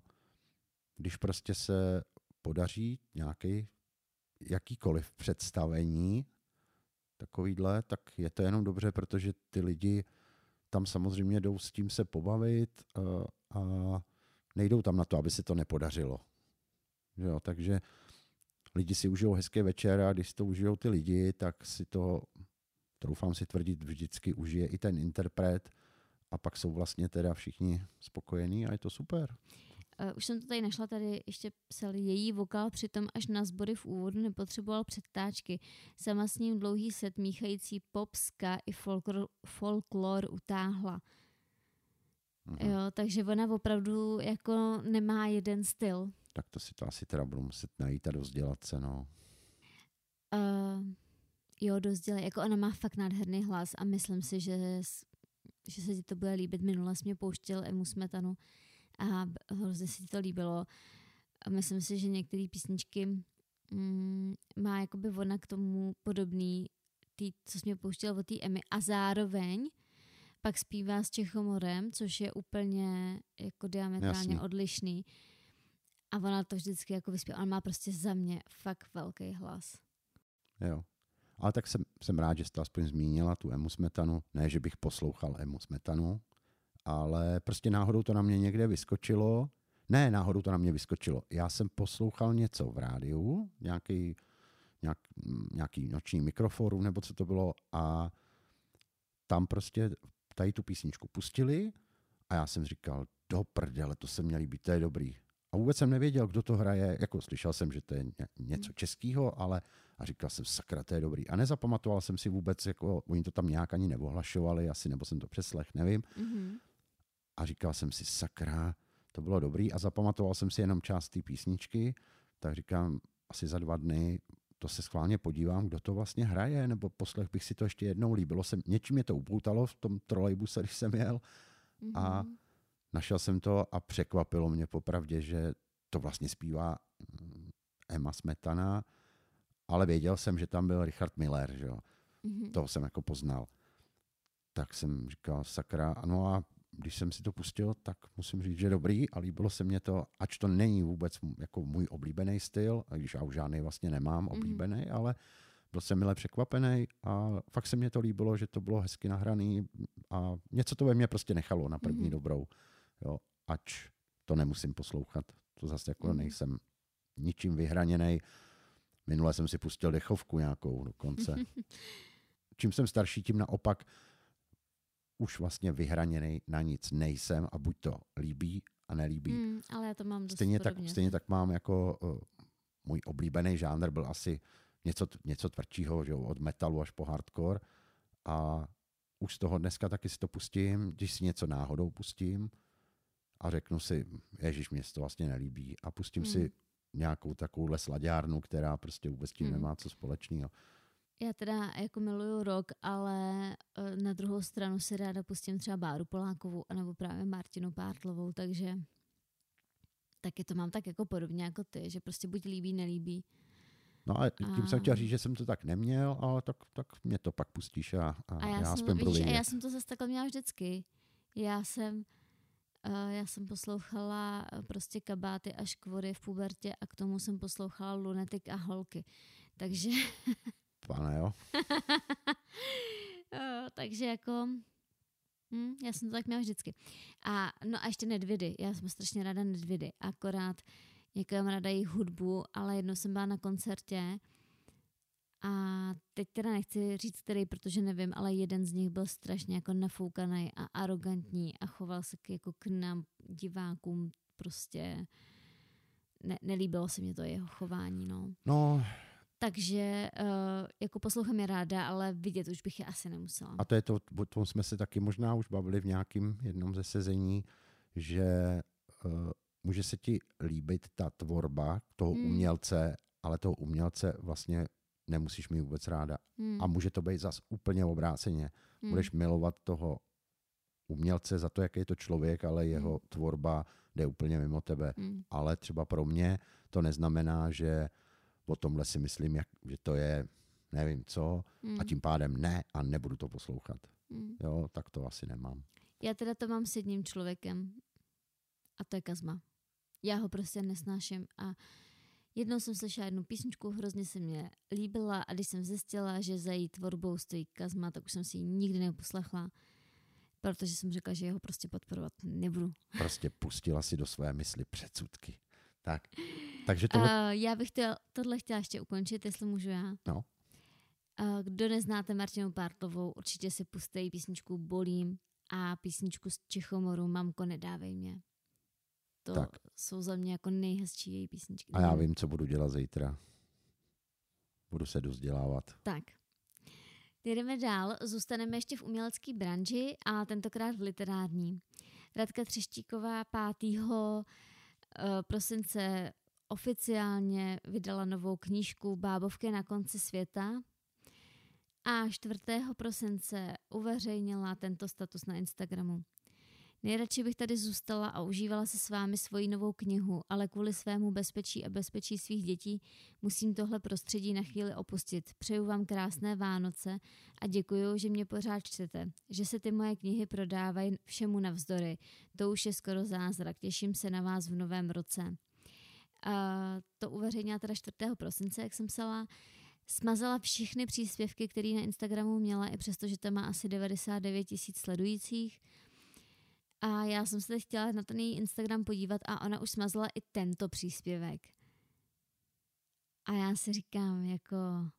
když prostě se podaří nějaký jakýkoliv představení takovýhle, tak je to jenom dobře, protože ty lidi tam samozřejmě jdou s tím se pobavit a nejdou tam na to, aby se to nepodařilo. Jo, takže lidi si užijou hezký večer a když si to užijou ty lidi, tak si to, troufám si tvrdit, vždycky užije i ten interpret a pak jsou vlastně teda všichni spokojení a je to super. Uh, už jsem to tady našla, tady ještě psal její vokál, přitom až na sbory v úvodu nepotřeboval předtáčky. Sama s ním dlouhý set míchající pop, ska i folklor, folklor utáhla. Uh-huh. Jo, takže ona opravdu jako nemá jeden styl. Tak to si to asi teda budu muset najít a dozdělat se, no. Uh, jo, dozdělej. Jako ona má fakt nádherný hlas a myslím si, že, že se ti to bude líbit. Minule jsi mě pouštěl Emu Smetanu a hrozně se ti to líbilo. A myslím si, že některé písničky mm, má jakoby ona k tomu podobný, tý, co jsi mě pouštěl od té Emy. A zároveň pak zpívá s Čechomorem, což je úplně jako diametrálně Jasný. odlišný. A ona to vždycky jako vyspěla. Ona má prostě za mě fakt velký hlas. Jo. Ale tak jsem, jsem rád, že jsi to aspoň zmínila, tu Emu Smetanu. Ne, že bych poslouchal Emu Smetanu, ale prostě náhodou to na mě někde vyskočilo. Ne, náhodou to na mě vyskočilo. Já jsem poslouchal něco v rádiu, nějaký, nějak, nějaký noční mikroforum, nebo co to bylo, a tam prostě tady tu písničku pustili a já jsem říkal, do prdele, to se mě líbí, to je dobrý. A vůbec jsem nevěděl, kdo to hraje, jako slyšel jsem, že to je něco českého, ale a říkal jsem, sakra, to je dobrý. A nezapamatoval jsem si vůbec, jako oni to tam nějak ani neohlašovali, asi, nebo jsem to přeslech, nevím. Mm-hmm. A říkal jsem si, sakra, to bylo dobrý a zapamatoval jsem si jenom část té písničky, tak říkám, asi za dva dny to se schválně podívám, kdo to vlastně hraje, nebo poslech bych si to ještě jednou líbilo. Jsem, něčím mě to upoutalo v tom trolejbuse, když jsem jel mm-hmm. a našel jsem to a překvapilo mě popravdě, že to vlastně zpívá Ema Smetana, ale věděl jsem, že tam byl Richard Miller, že jo. Mm-hmm. Toho jsem jako poznal. Tak jsem říkal, sakra, no a když jsem si to pustil, tak musím říct, že dobrý a líbilo se mě to, ač to není vůbec jako můj oblíbený styl, a když já už žádný vlastně nemám oblíbený, mm-hmm. ale byl jsem mile překvapený a fakt se mě to líbilo, že to bylo hezky nahraný a něco to ve mně prostě nechalo na první mm-hmm. dobrou. Jo, ač to nemusím poslouchat. To zase jako mm. nejsem ničím vyhraněnej. Minule jsem si pustil dechovku nějakou dokonce. Čím jsem starší, tím naopak už vlastně vyhraněnej na nic nejsem a buď to líbí, a nelíbí. Mm, ale já to mám dost Stejně tak, podobně. stejně tak mám jako uh, můj oblíbený žánr byl asi něco, něco tvrdšího, že jo, od metalu až po hardcore a už z toho dneska taky si to pustím, když si něco náhodou pustím a řeknu si, ježiš, mě to vlastně nelíbí a pustím Mm. si nějakou takovouhle slaďárnu, která prostě vůbec tím Mm. nemá co společného. Já teda jako miluju rock, ale eh, na druhou stranu si ráda pustím třeba Báru Polákovou anebo právě Martinu Pártlovou, takže taky to mám tak jako podobně jako ty, že prostě buď líbí, nelíbí. No a tím A- jsem chtěl říct, že jsem to tak neměl, ale tak, tak mě to pak pustíš a, a, A já, já jsem, aspoň budu vidíš, a vědět. já jsem to zase takhle měla vždycky. Já jsem, uh, já jsem poslouchala eh, prostě Kabáty a Škvory v pubertě a k tomu jsem poslouchala Lunatic a Holky. Takže, Pane, jo? uh, takže jako, hm, já jsem to tak měla vždycky. A no a ještě Nedvědy. Já jsem strašně ráda Nedvědy. Akorát jako mám ráda jejich hudbu, ale jednou jsem byla na koncertě a teď teda nechci říct který, protože nevím, ale jeden z nich byl strašně jako nafoukaný a arrogantní a choval se k, jako k nám divákům prostě ne, nelíbilo se mi to jeho chování, no. No Takže uh, jako poslouchám je ráda, ale vidět už bych je asi nemusela. a to je to, o tom jsme se taky možná už bavili v nějakém jednom ze sezení, že uh, může se ti líbit ta tvorba toho Hmm. umělce, ale toho umělce vlastně nemusíš mít vůbec ráda. Hmm. A může to být zas úplně obráceně. Hmm. Budeš milovat toho umělce za to, jaký je to člověk, ale jeho Hmm. tvorba jde úplně mimo tebe. Hmm. Ale třeba pro mě to neznamená, že o tomhle si myslím, jak, že to je nevím co Hmm. a tím pádem ne a nebudu to poslouchat. Hmm. Jo, tak to asi nemám. Já teda to mám s jedním člověkem a to je Kazma. Já ho prostě nesnáším a jednou jsem slyšela jednu písničku, hrozně se mě líbila a když jsem zjistila, že za její tvorbou stojí Kazma, tak už jsem si ji nikdy neposlechla, protože jsem řekla, že jeho prostě podporovat nebudu. Prostě pustila si do své mysli předsudky. Tak. Takže tohle... Uh, já bych to, tohle chtěla ještě ukončit, jestli můžu já. No. Uh, kdo neznáte Martinu Pártlovou, určitě si puste její písničku Bolím a písničku z Čechomoru Mamko, nedávej mě. To Tak. jsou za mě jako nejhezčí její písničky. A já vím, co budu dělat zítra. Budu se dozdělávat. Tak. Jdeme dál, zůstaneme ještě v umělecké branži a tentokrát v literární. Radka Třeštíková pátého prosince oficiálně vydala novou knížku Bábovky na konci světa a čtvrtého prosince uveřejnila tento status na Instagramu. Nejradši bych tady zůstala a užívala se s vámi svoji novou knihu, ale kvůli svému bezpečí a bezpečí svých dětí musím tohle prostředí na chvíli opustit. Přeju vám krásné Vánoce a děkuju, že mě pořád čtete, že se ty moje knihy prodávají všemu navzdory. To už je skoro zázrak, těším se na vás v novém roce. A to uveřejnila teda čtvrtého prosince, jak jsem psala. Smazala všechny příspěvky, které na Instagramu měla, i přesto, že tam má asi devadesát devět tisíc sledujících. A já jsem se teď chtěla na ten její Instagram podívat a ona už smazala i tento příspěvek. A já si říkám, jako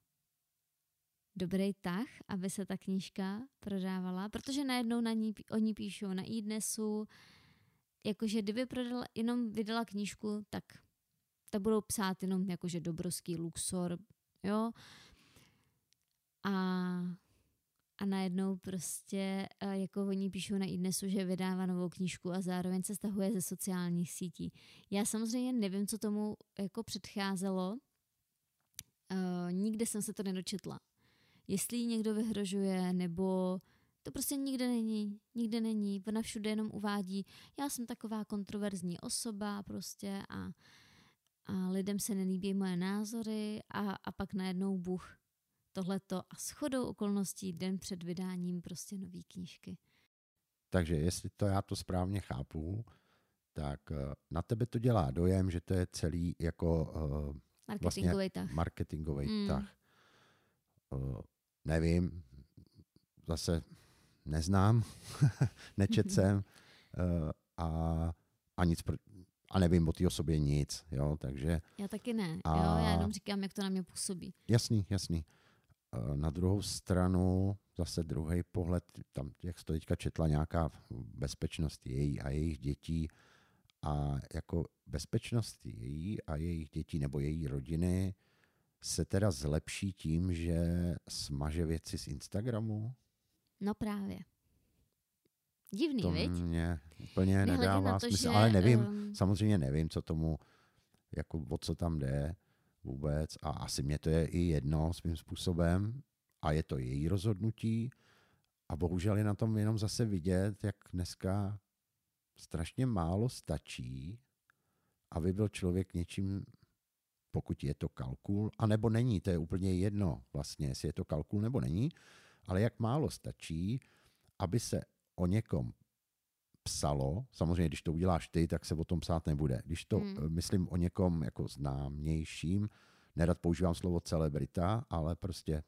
dobrý tah, aby se ta knížka prodávala, protože najednou na ní, o ní píšou na iDnesu, jakože kdyby prodala, jenom vydala knížku, tak tak budou psát jenom jakože Dobrovský, Luxor, jo. A A najednou prostě, jako oni píšou na iDnesu, že vydává novou knížku a zároveň se stahuje ze sociálních sítí. Já samozřejmě nevím, co tomu jako předcházelo. Uh, nikde jsem se to nedočetla. Jestli jí někdo vyhrožuje, nebo to prostě nikde není. Nikde není. Ona všude jenom uvádí, já jsem taková kontroverzní osoba prostě a, a lidem se nelíbí moje názory a, a pak najednou Bůh tohleto a shodou okolností den před vydáním prostě nový knížky. Takže jestli to já to správně chápu, tak na tebe to dělá dojem, že to je celý jako uh, Marketingový vlastně tah. marketingový Mm. tah. Uh, nevím, zase neznám, nečet jsem uh, a, a nic pro, a nevím o té osobě nic, jo, takže... Já taky ne, A- jo, já jenom říkám, jak to na mě působí. Jasný, jasný. Uh, na druhou stranu, zase druhý pohled, tam, jak jsi to teďka četla, nějaká bezpečnost její a jejich dětí A jako bezpečnost její a jejich dětí nebo její rodiny se teda zlepší tím, že smaže věci z Instagramu? No právě. Divný, to viď? mě úplně Nehledě nedává na to, smysl, že, ale nevím, um, samozřejmě nevím, co tomu, jako o co tam jde vůbec a asi mě to je i jedno svým způsobem a je to její rozhodnutí a bohužel je na tom jenom zase vidět, jak dneska strašně málo stačí, aby byl člověk něčím, pokud je to kalkul, anebo není, to je úplně jedno vlastně, jestli je to kalkul nebo není, ale jak málo stačí, aby se o někom psalo, samozřejmě, když to uděláš ty, tak se o tom psát nebude. Když to hmm. myslím o někom jako známějším, nerad používám slovo celebrita, ale prostě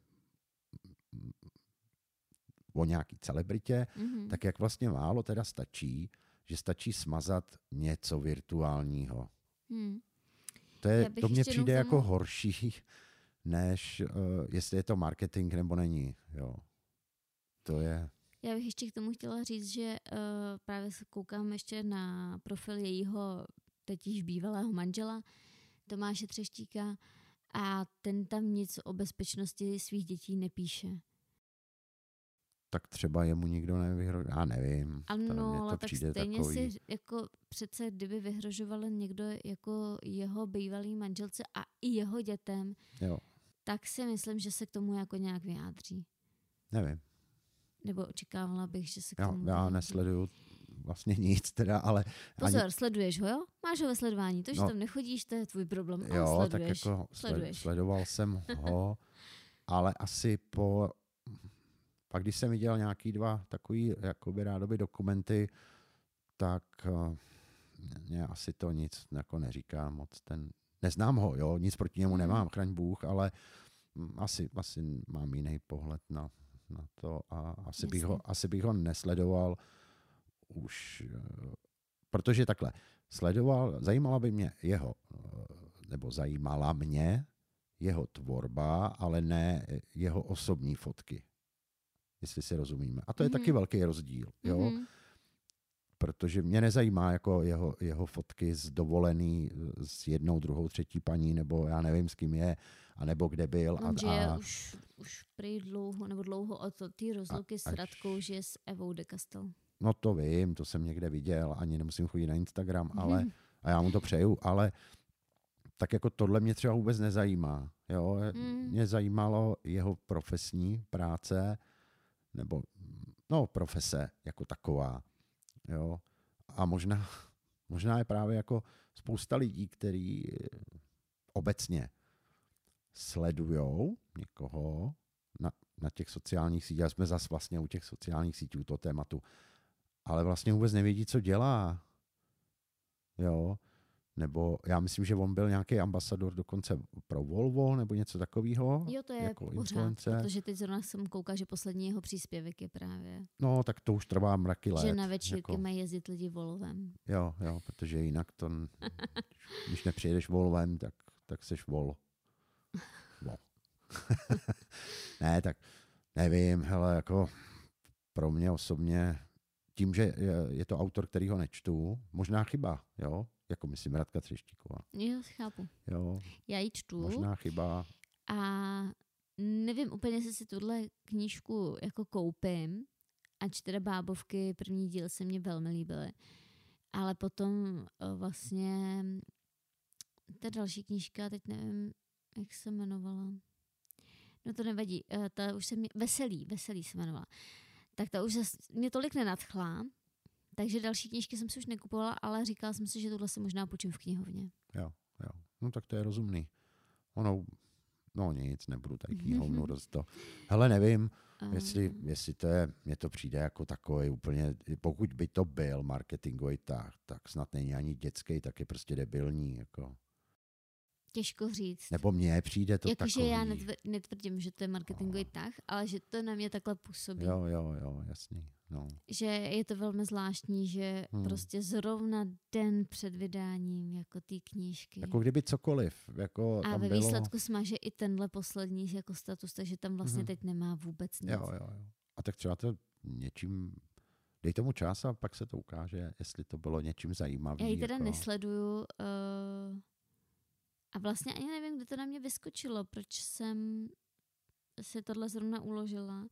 o nějaký celebritě, hmm. tak jak vlastně málo teda stačí, že stačí smazat něco virtuálního. Hmm. To, je, to mně přijde jako tomu... horší, než uh, jestli je to marketing nebo není. Jo. To je... Já bych ještě k tomu chtěla říct, že uh, právě se koukám ještě na profil jejího teď již bývalého manžela Tomáše Třeštíka a ten tam nic o bezpečnosti svých dětí nepíše. Tak třeba jemu nikdo nevyhrožuje, já nevím. Ano, ale tak stejně takový... si jako přece, kdyby vyhrožoval někdo jako jeho bývalý manželce a i jeho dětem, jo. tak si myslím, že se k tomu jako nějak vyjádří. Nevím. Nebo očekávala bych, že se k já, tomu Já vyjádří. Nesleduju vlastně nic teda, ale... Pozor, ani... sleduješ ho, jo? Máš ho ve sledování, to, že no, tam nechodíš, to je tvůj problém. Jo, sleduješ, tak jako sleduješ. sledoval jsem ho, ale asi po... Pak když jsem viděl nějaký dva takový jakoby rádoby dokumenty, tak uh, mě asi to nic jako neříká moc. Ten, neznám ho, jo, nic proti němu nemám, chraň Bůh, ale asi, asi mám jiný pohled na, na to a asi bych, ho, asi bych ho nesledoval už, uh, protože takhle, sledoval, zajímala by mě jeho, uh, nebo zajímala mě jeho tvorba, ale ne jeho osobní fotky. Jestli si rozumíme. A to je mm. taky velký rozdíl, jo? Mm. Protože mě nezajímá jako jeho, jeho fotky z dovolený s jednou, druhou, třetí paní, nebo já nevím, s kým je, anebo kde byl. On a, žije a... už, už prý dlouho, nebo dlouho od té rozluky s Radkou, žije s Evou de Castel. No to vím, to jsem někde viděl, ani nemusím chodit na Instagram, mm. ale, a já mu to přeju, ale tak jako tohle mě třeba vůbec nezajímá. Jo? Mm. Mě zajímalo jeho profesní práce, nebo no, profese jako taková. Jo. A možná, možná je právě jako spousta lidí, který obecně sledujou někoho na, na těch sociálních sítích. Jsme zase vlastně u těch sociálních sítí, u toho tématu, ale vlastně vůbec nevědí, co dělá. Jo. Nebo já myslím, že on byl nějaký ambasador dokonce pro Volvo nebo něco takového. Jo, to je jako pořád, influencer. Protože teď zrovna jsem koukala, že poslední jeho příspěvek je právě... No, tak to už trvá mraky let. Že na večírky jako... mají jezdit lidi Volvem. Jo, jo, protože jinak to... Když nepřijedeš Volvem, tak, tak seš Vol. Vol. Ne, tak nevím, hele, jako pro mě osobně, tím, že je, je to autor, který ho nečtu, možná chyba, jo, jako myslím Radka Třeštíková. Jo, chápu. Jo, já ji čtu. Možná chyba. A nevím úplně, jestli si tuhle knížku jako koupím, ač teda Bábovky, první díl se mně velmi líbily. Ale potom vlastně ta další knížka, teď nevím, jak se jmenovala. No to nevadí, ta už se mě, Veselý, Veselý se jmenovala. Tak ta už zase mě tolik nenadchla, takže další knížky jsem si už nekupovala, ale říkala jsem si, že tohle se možná počím v knihovně. Jo, jo. No tak to je rozumný. Ono, no nic, nebudu tady knihovnu roz to. Hele, nevím, uh. jestli, jestli to je, mně to přijde jako takový úplně, pokud by to byl marketingový tah, tak snad není ani dětský, tak je prostě debilní, jako. Těžko říct. Nebo mně přijde to jako, takový. Jakože já netvr- netvrdím, že to je marketingový no. tah, ale že to na mě takhle působí. Jo, jo, jo, jasný. No. Že je to velmi zvláštní, že hmm. prostě zrovna den před vydáním jako té knížky. Jako kdyby cokoliv. Jako a tam ve bylo... výsledku smaže i tenhle poslední jako status, takže tam vlastně hmm. teď nemá vůbec nic. Jo, jo, jo. A tak třeba to něčím dej tomu čas a pak se to ukáže, jestli to bylo něčím zajímavým. Já ji teda jako... nesleduju uh, a vlastně ani nevím, kde to na mě vyskočilo, proč jsem si tohle zrovna uložila.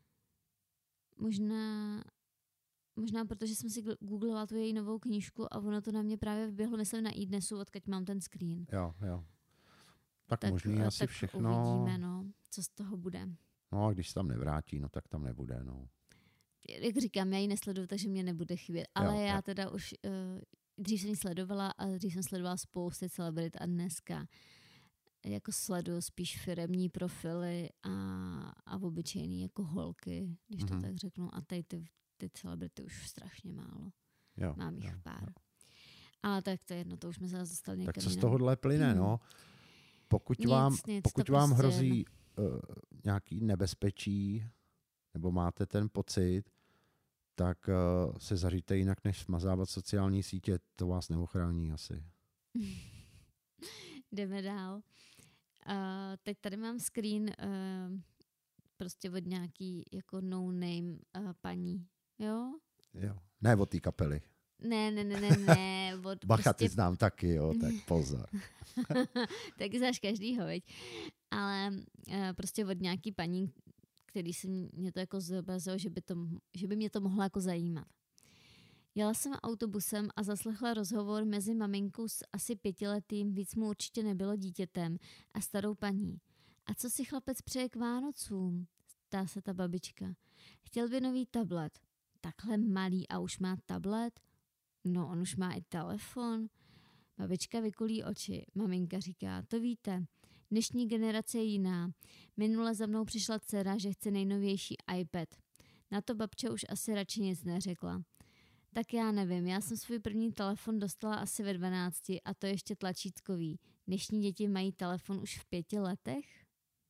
Možná, možná protože jsem si googlovala tu její novou knížku a ono to na mě právě vyběhlo, myslím, na iDnesu, odkud mám ten screen. Jo, jo. Tak, tak možný tak asi všechno. Uvidíme, no, co z toho bude. No a když se tam nevrátí, no tak tam nebude, no. Jak říkám, já ji nesleduju, takže mě nebude chybět. Ale jo, já jo. teda už, uh, dřív jsem ji sledovala a dřív jsem sledovala spousty celebrit a dneska jako sleduju spíš firemní profily a, a obyčejný jako holky, když mm-hmm. to tak řeknu. A tady ty, ty celebrity už strašně málo. Jo, Mám jich jo, pár. Jo. Ale tak to je jedno, to už jsme se dostali někam. Tak co z tohohle plyne, hmm. no? Pokud nic, vám, nic, pokud vám prostě hrozí uh, nějaký nebezpečí, nebo máte ten pocit, tak uh, se zaříte jinak, než smazávat sociální sítě. To vás neochrání asi. Jdeme dál. Uh, teď tady mám screen uh, prostě od nějaký jako no-name uh, paní. Jo? Jo. Ne od té kapely. Ne, ne, ne, ne, ne. Od Bacha, prostě... ty znám taky, jo, tak pozor. Tak znáš každýho, veď. Ale uh, prostě od nějaký paní, který se mě to jako zobrazilo, že by, to, že by mě to mohlo jako zajímat. Jela jsem autobusem a zaslechla rozhovor mezi maminkou s asi pětiletým, víc mu určitě nebylo dítětem, a starou paní. A co si chlapec přeje k Vánocům? Ptá se ta babička. Chtěl by nový tablet. Takhle malý a už má tablet? No, on už má i telefon. Babička vykulí oči. Maminka říká, to víte, dnešní generace je jiná. Minule za mnou přišla dcera, že chce nejnovější iPad. Na to babče už asi radši nic neřekla. Tak já nevím, já jsem svůj první telefon dostala asi ve dvanácti a to ještě tlačítkový. Dnešní děti mají telefon už v pěti letech?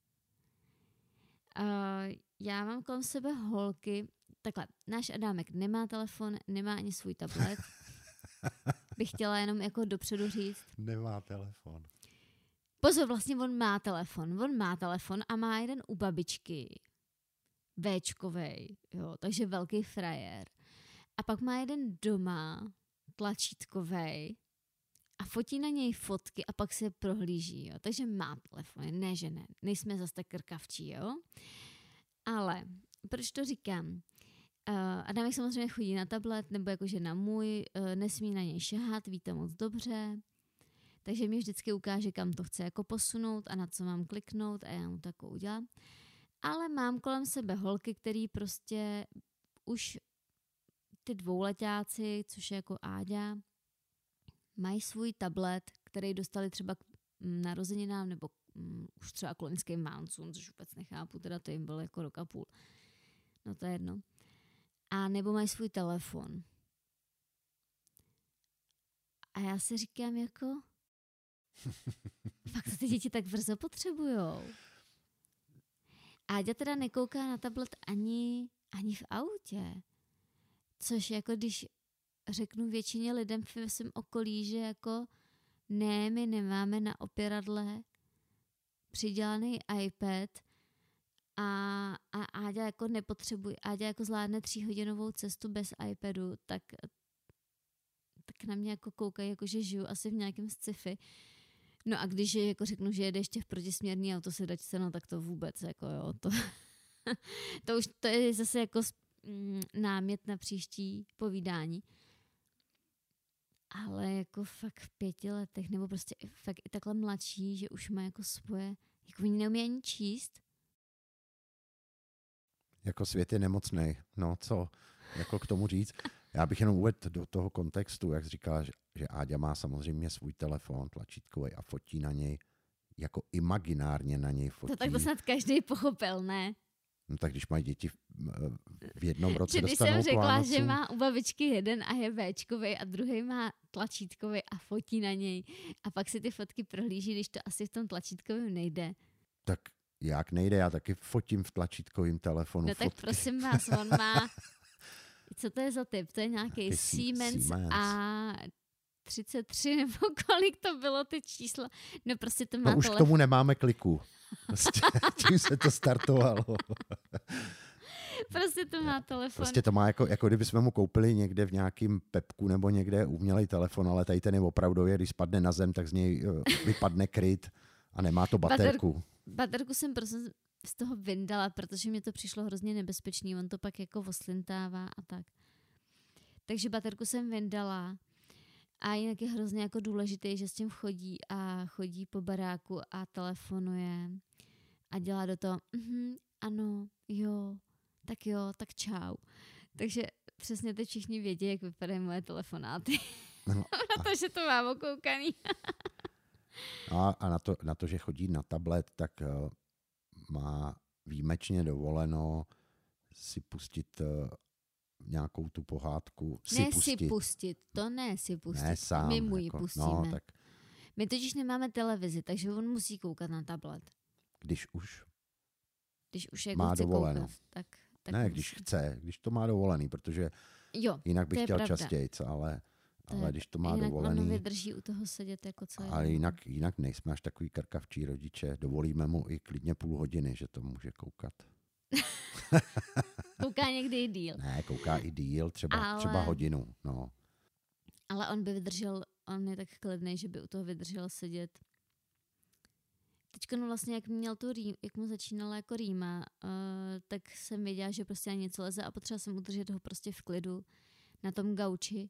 Uh, já mám kolem sebe holky. Takhle, náš Adámek nemá telefon, nemá ani svůj tablet. Bych chtěla jenom jako dopředu říct. Nemá telefon. Pozor, vlastně on má telefon. On má telefon a má jeden u babičky. Véčkovej, jo, takže velký frajer. A pak má jeden doma, tlačítkovej, a fotí na něj fotky a pak se je prohlíží, jo. Takže má telefon, ne, že ne. Nejsme zase tak krkavčí, jo. Ale, proč to říkám? Uh, Adamek samozřejmě chodí na tablet, nebo jakože na můj, uh, nesmí na něj šahat, víte moc dobře. Takže mi vždycky ukáže, kam to chce jako posunout a na co mám kliknout a já mu to jako udělám. Ale mám kolem sebe holky, který prostě už ty dvouletáci, což je jako Áďa, mají svůj tablet, který dostali třeba k narozeninám nebo um, už třeba k loňským Váncům, což vůbec nechápu, teda to jim bylo jako rok a půl. No to je jedno. A nebo mají svůj telefon. A já si říkám jako, fakt to ty děti tak brzo potřebujou. Áďa teda nekouká na tablet ani, ani v autě. Což jako když řeknu většině lidem v svém okolí, že jako ne, my nemáme na opěradle přidělaný iPad a, a Áďa jako nepotřebuje, Áďa jako zvládne tříhodinovou cestu bez iPadu, tak, tak na mě jako koukají, jako že žiju asi v nějakém sci-fi. No a když je, jako řeknu, že jede ještě v protisměrný autosedačce, no tak to vůbec, jako jo, to, to už to je zase jako námět na příští povídání. Ale jako fakt v pěti letech, nebo prostě fakt i takhle mladší, že už má jako svoje, jako oni neumí ani číst. Jako svět je nemocnej, no co, jako k tomu říct. Já bych jenom uvedl do toho kontextu, jak jsi říkala, že, že Áďa má samozřejmě svůj telefon tlačítkový a fotí na něj, jako imaginárně na něj fotí. To tak to snad každý pochopil, ne? No tak když mají děti v, v jednom roce když dostanou jsem řekla, Vánocům, že má u babičky jeden a je véčkovej a druhý má tlačítkový a fotí na něj a pak si ty fotky prohlíží, když to asi v tom tlačítkovém nejde. Tak jak nejde, já taky fotím v tlačítkovém telefonu No fotky. tak prosím vás, on má, co to je za typ? To je nějaký Siemens, Siemens A třicet tři nebo kolik to bylo ty čísla. No prostě to má no už telefon. k tomu nemáme kliku. Prostě tím se to startovalo. Prostě to má telefon. Prostě to má jako, jako kdybychom mu koupili někde v nějakým Pepku nebo někde umělej telefon, ale tady ten je opravdově, když spadne na zem, tak z něj vypadne kryt a nemá to baterku. Bater, baterku jsem prostě z toho vyndala, protože mi to přišlo hrozně nebezpečný. On to pak jako oslintává a tak. Takže baterku jsem vyndala. A jinak je hrozně jako důležité, že s tím chodí a chodí po baráku a telefonuje a dělá do toho, mm, ano, jo, tak jo, tak čau. Takže přesně teď všichni vědí, jak vypadají moje telefonáty. No, protože to mám okoukaný. a a na, to, na to, že chodí na tablet, tak uh, má výjimečně dovoleno si pustit uh, nějakou tu pohádku. Si ne pustit. si pustit, to ne si pustit. Ne sám. My mu ji jako, pustíme. No, tak My totiž nemáme televizi, takže on musí koukat na tablet. když už Když už jako má chce dovoleno. koukat, tak, tak ne, musí. když chce, když to má dovolený, protože jo, jinak bych chtěl pravda. častěji, ale, To ale je, když to má jinak dovolený. on vydrží u toho sedět jako celý. Ale jinak, jinak nejsme až takový krkavčí rodiče. Dovolíme mu i klidně půl hodiny, že to může koukat. Kouká někdy i díl. Ne, kouká i díl, třeba, Ale- třeba hodinu. No. Ale on by vydržel, on je tak klidnej, že by u toho vydržel sedět. Teďko no vlastně, jak měl tu rým, jak mu začínala jako rýma, uh, tak jsem věděla, že prostě ani něco leze a potřeba jsem udržet ho prostě v klidu na tom gauči.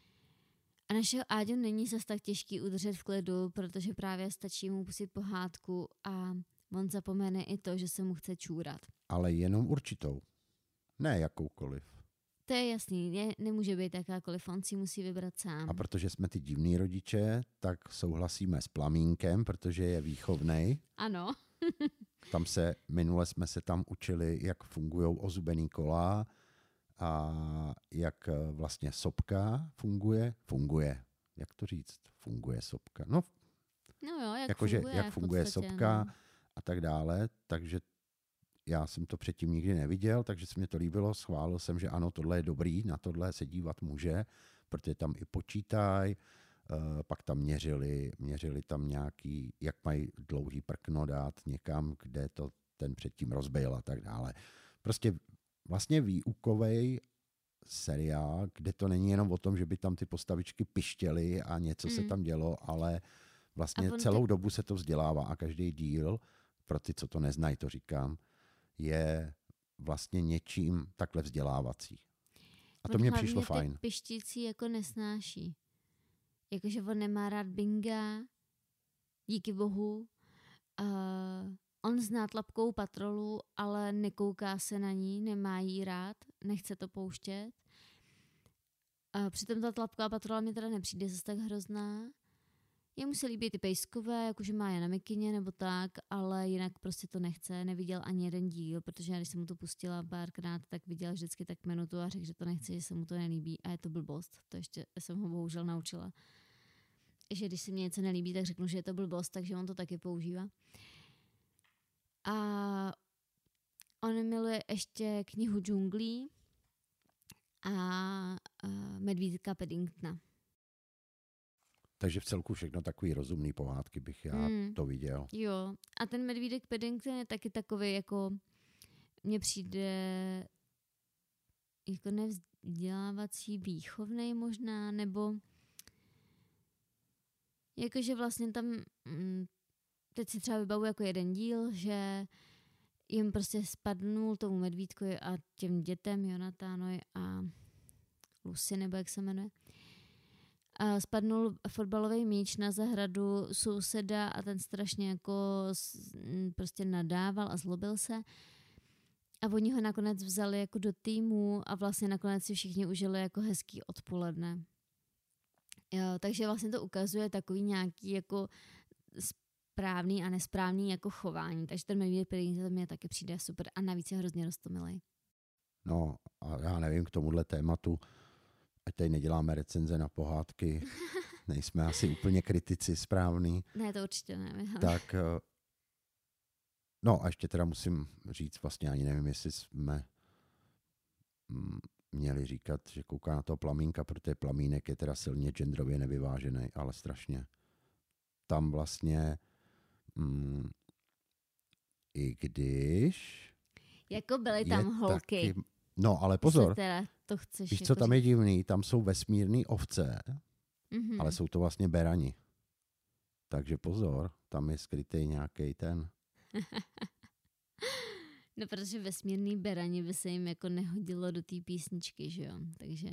A našeho Áďu není zas tak těžký udržet v klidu, protože právě stačí mu pustit pohádku a on zapomene i to, že se mu chce čůrat. Ale jenom určitou. Ne jakoukoliv. To je jasný, ne, nemůže být jakákoliv, on si musí vybrat sám. A protože jsme ty divní rodiče, tak souhlasíme s Plamínkem, protože je výchovnej. Ano. Tam se, minule jsme se tam učili, jak fungují ozubený kola a jak vlastně sopka funguje. Funguje. Jak to říct? Funguje sopka. No, No jo, jak jakože, funguje. jak v funguje podstatě, sopka no. a tak dále. Takže já jsem to předtím nikdy neviděl, takže se mi to líbilo. Schválil jsem, že ano, tohle je dobrý, na tohle se dívat může, protože tam i počítaj, pak tam měřili, měřili tam nějaký, jak mají dlouhý prkno dát někam, kde to ten předtím rozbil a tak dále. Prostě vlastně výukovej seriál, kde to není jenom o tom, že by tam ty postavičky pištěly a něco mm. se tam dělo, ale vlastně celou te... dobu se to vzdělává a každý díl, pro ty, co to neznají, to říkám, je vlastně něčím takhle vzdělávací. A to on mně přišlo ty fajn. pištící jako nesnáší. Jakože on nemá rád binga, díky bohu. Uh, on zná Tlapkou patrolu, ale nekouká se na ní, nemá jí rád, nechce to pouštět. Uh, přitom ta Tlapková patrola mě teda nepřijde zase tak hrozná. Jemu se líbí ty pejskové, jakože má je na mikině nebo tak, ale jinak prostě to nechce. Neviděl ani jeden díl, protože když jsem mu to pustila párkrát, tak viděl vždycky tak minutu a řekl, že to nechce, že se mu to nelíbí a je to blbost. To ještě jsem ho bohužel naučila. Že když se mně něco nelíbí, tak řeknu, že je to blbost, takže on to taky používá. A on miluje ještě knihu džunglí a, a Medvídka Paddingtona. Takže v celku všechno takový rozumný pohádky bych já hmm. to viděl. Jo, a ten Medvídek Paddington je taky takový, jako mně přijde jako nevzdělávací, výchovnej možná, nebo jakože vlastně tam teď si třeba vybavu jako jeden díl, že jim prostě spadnul tomu medvídkovi a těm dětem, Jonatánovi a Lucy, nebo jak se jmenuje, a spadnul fotbalový míč na zahradu souseda a ten strašně jako prostě nadával a zlobil se. A oni ho nakonec vzali jako do týmu a vlastně nakonec si všichni užili jako hezký odpoledne. Jo, takže vlastně to ukazuje takový nějaký jako správný a nesprávný jako chování. Takže ten Medvídek Paddington mě taky přijde super a navíc je hrozně roztomilej. No a já nevím, k tomuhle tématu, ať tady neděláme recenze na pohádky, nejsme asi úplně kritici správný. Ne, to určitě ne. Tak, no a ještě teda musím říct, vlastně ani nevím, jestli jsme měli říkat, že kouká na toho Plamínka, protože Plamínek je teda silně genderově nevyvážený, ale strašně. Tam vlastně, mm, i když... Jako byly tam holky. Taky, no, ale pozor, teda to chceš víš, jako co tam říct? je divný? Tam jsou vesmírný ovce, Mm-hmm. ale jsou to vlastně berani. Takže pozor, tam je skrytý nějaký ten... No, protože vesmírný berani by se jim jako nehodilo do té písničky, že jo? Takže...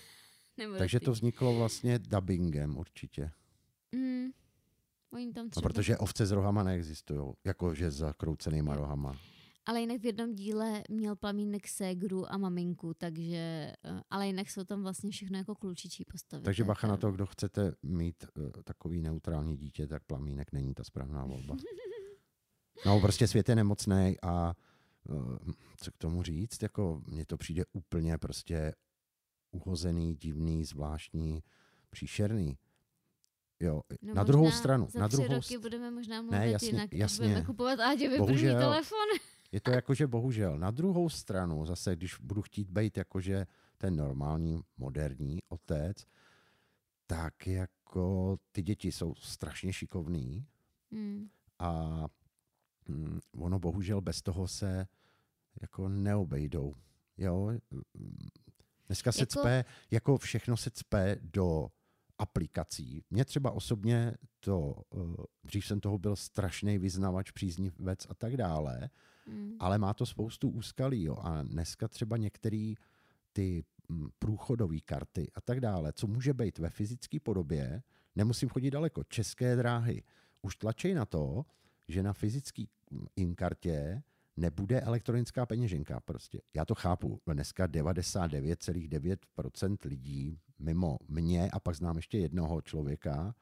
Takže to vzniklo vlastně dubbingem určitě. Mm. Oni tam třeba... No, protože ovce s rohama neexistují, jakože s zakroucenýma rohama. Ale jinak v jednom díle měl Plamínek ségru a maminku, takže... Ale jinak jsou tam vlastně všechno jako klučičí postavy. Takže bacha na to, kdo chcete mít uh, takový neutrální dítě, tak Plamínek není ta správná volba. No, prostě svět je nemocnej a uh, co k tomu říct, jako mně to přijde úplně prostě uhozený, divný, zvláštní, příšerný. Jo, no na druhou stranu. Za na tři druhou roky st- budeme možná mluvit ne, jasně, jinak, jasně. budeme kupovat Áďovi první telefon. Je to jakože bohužel. Na druhou stranu, zase, když budu chtít být jakože ten normální, moderní otec, tak jako ty děti jsou strašně šikovný hmm. a hm, ono bohužel bez toho se jako neobejdou. Jo? Dneska se jako... cpe, jako všechno se cpe do aplikací. Mně třeba osobně to, dřív jsem toho byl strašný vyznavač, příznivec a tak dále, mm. ale má to spoustu úskalí. Jo. A dneska třeba některé ty průchodové karty a tak dále, co může být ve fyzické podobě, nemusím chodit daleko. České dráhy už tlačí na to, že na fyzické inkartě nebude elektronická peněženka prostě. Já to chápu. Dneska devadesát devět celá devět procent lidí mimo mě a pak znám ještě jednoho člověka,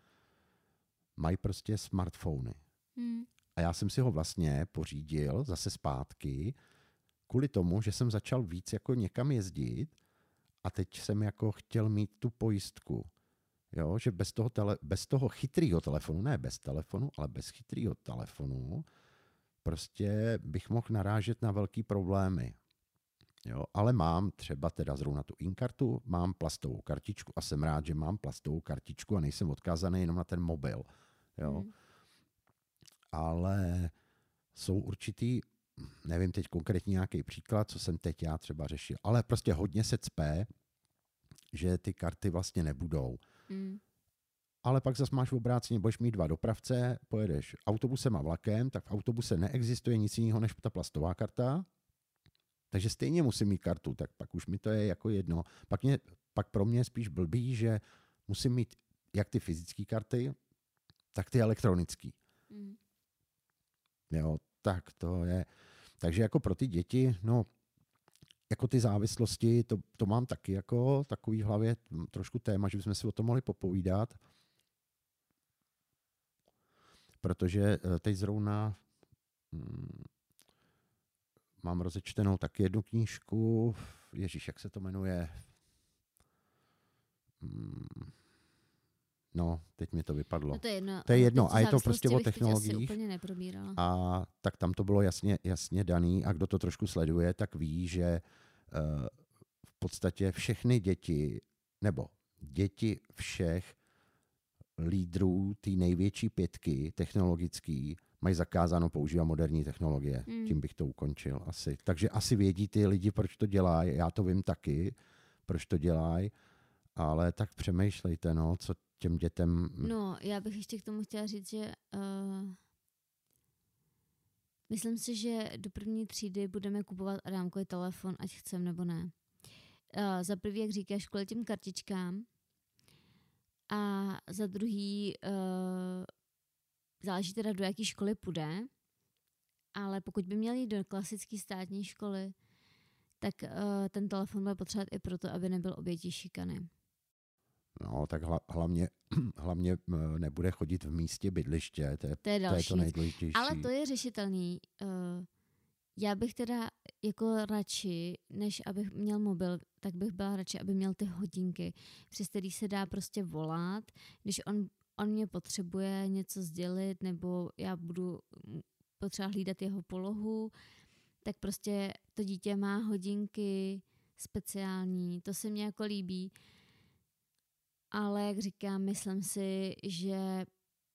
mají prostě smartfony. Hmm. A já jsem si ho vlastně pořídil zase zpátky kvůli tomu, že jsem začal víc jako někam jezdit a teď jsem jako chtěl mít tu pojistku. Jo, že bez toho, tele, bez toho chytrýho telefonu, ne bez telefonu, ale bez chytrýho telefonu, prostě bych mohl narážet na velký problémy. Jo, ale mám třeba teda zrovna tu inkartu, mám plastovou kartičku a jsem rád, že mám plastovou kartičku a nejsem odkázaný jenom na ten mobil. Jo. Hmm. Ale jsou určitý, nevím teď konkrétně nějaký příklad, co jsem teď já třeba řešil, ale prostě hodně se cpe, že ty karty vlastně nebudou. Hmm. Ale pak zase máš v obráceně, budeš mít dva dopravce, pojedeš autobusem a vlakem, tak v autobuse neexistuje nic jiného než ta plastová karta, takže stejně musím mít kartu, tak pak už mi to je jako jedno. Pak, mě, pak pro mě je spíš blbý, že musím mít jak ty fyzické karty, tak ty elektronické. Mm. Jo, tak to je. Takže jako pro ty děti, no, jako ty závislosti, to, to mám taky jako takový v hlavě trošku téma, že bychom si o tom mohli popovídat. Protože teď zrovna hmm, mám rozečtenou taky jednu knížku. Ježíš, jak se to jmenuje? Hmm, no, teď mi to vypadlo. No to je jedno. To je jedno a je to prostě o technologiích. A tak tam to bylo jasně, jasně daný a kdo to trošku sleduje, tak ví, že uh, v podstatě všechny děti, nebo děti všech lídrů té největší pětky technologický mají zakázáno používat moderní technologie. Hmm. Tím bych to ukončil asi. Takže asi vědí ty lidi, proč to dělají. Já to vím taky, proč to dělají. Ale tak přemýšlejte, no, co těm dětem... No, já bych ještě k tomu chtěla říct, že uh, myslím si, že do první třídy budeme kupovat Adámkovi telefon, ať chcem nebo ne. Uh, za prvý, jak říkáš, kvůli těm kartičkám. A za druhý, uh, záleží teda, do jaké školy půjde, ale pokud by měl jít do klasické státní školy, tak uh, ten telefon bude potřebovat i proto, aby nebyl obětí šikany. No, tak hla, hlavně, hlavně nebude chodit v místě bydliště, to je to, je to, je to nejdůležitější. Ale to je řešitelný. Uh, já bych teda jako radši, než abych měl mobil, tak bych byla radši, aby měl ty hodinky, přes který se dá prostě volat, když on, on mě potřebuje něco sdělit, nebo já budu potřeba hlídat jeho polohu, tak prostě to dítě má hodinky speciální, to se mně jako líbí. Ale jak říkám, myslím si, že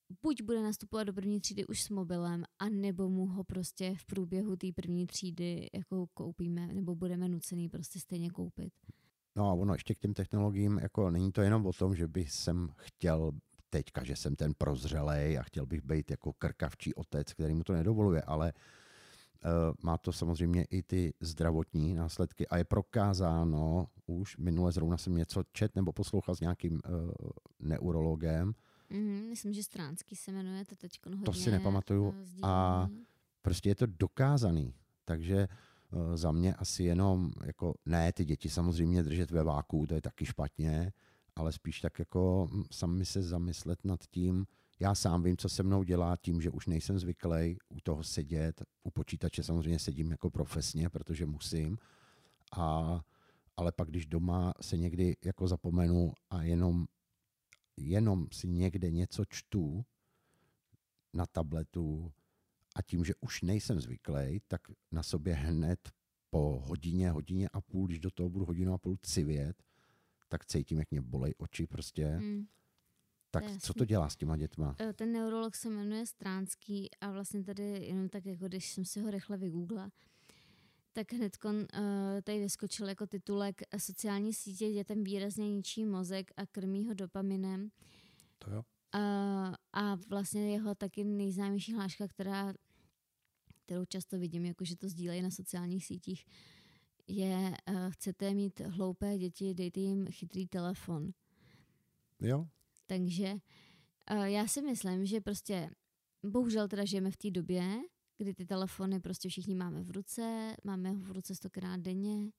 buď bude nastupovat do první třídy už s mobilem, a nebo mu ho prostě v průběhu té první třídy jako koupíme, nebo budeme nucený prostě stejně koupit. No a ono ještě k těm technologiím, jako není to jenom o tom, že bych jsem chtěl teďka, že jsem ten prozřelej a chtěl bych být jako krkavčí otec, který mu to nedovoluje, ale uh, má to samozřejmě i ty zdravotní následky a je prokázáno, už minule zrovna jsem něco čet nebo poslouchal s nějakým uh, neurologem. Mm, myslím, že Stránský se jmenuje, to teď hodně To si nepamatuju sdílení. A prostě je to dokázaný, takže uh, za mě asi jenom, jako ne, ty děti samozřejmě držet ve váku, to je taky špatně, ale spíš tak jako sami se zamyslet nad tím, já sám vím, co se mnou dělá tím, že už nejsem zvyklý u toho sedět, u počítače samozřejmě sedím jako profesně, protože musím, a, ale pak když doma se někdy jako zapomenu a jenom, jenom si někde něco čtu na tabletu a tím, že už nejsem zvyklý, tak na sobě hned po hodině, hodině a půl, když do toho budu hodinu a půl civět, tak cítím, jak mě bolej oči prostě. Hmm. Tak to co to dělá s těma dětma? Ten neurolog se jmenuje Stránský a vlastně tady jenom tak, jako když jsem si ho rychle vygooglila, tak hnedkon uh, tady vyskočil jako titulek: sociální sítě dětem výrazně ničí mozek a krmí ho dopaminem. To jo. Uh, a vlastně jeho taky nejznámější hláška, která, kterou často vidím, jakože to sdílejí na sociálních sítích, je, uh, chcete mít hloupé děti, dejte jim chytrý telefon. Jo. Takže uh, já si myslím, že prostě bohužel teda žijeme v té době, kdy ty telefony prostě všichni máme v ruce, máme ho v ruce stokrát denně.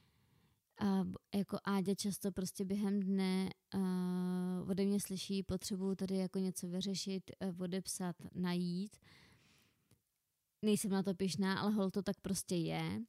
A jako Áďa často prostě během dne uh, ode mě slyší potřebu tady jako něco vyřešit, uh, odepsat, najít. Nejsem na to pyšná, ale hol to tak prostě je.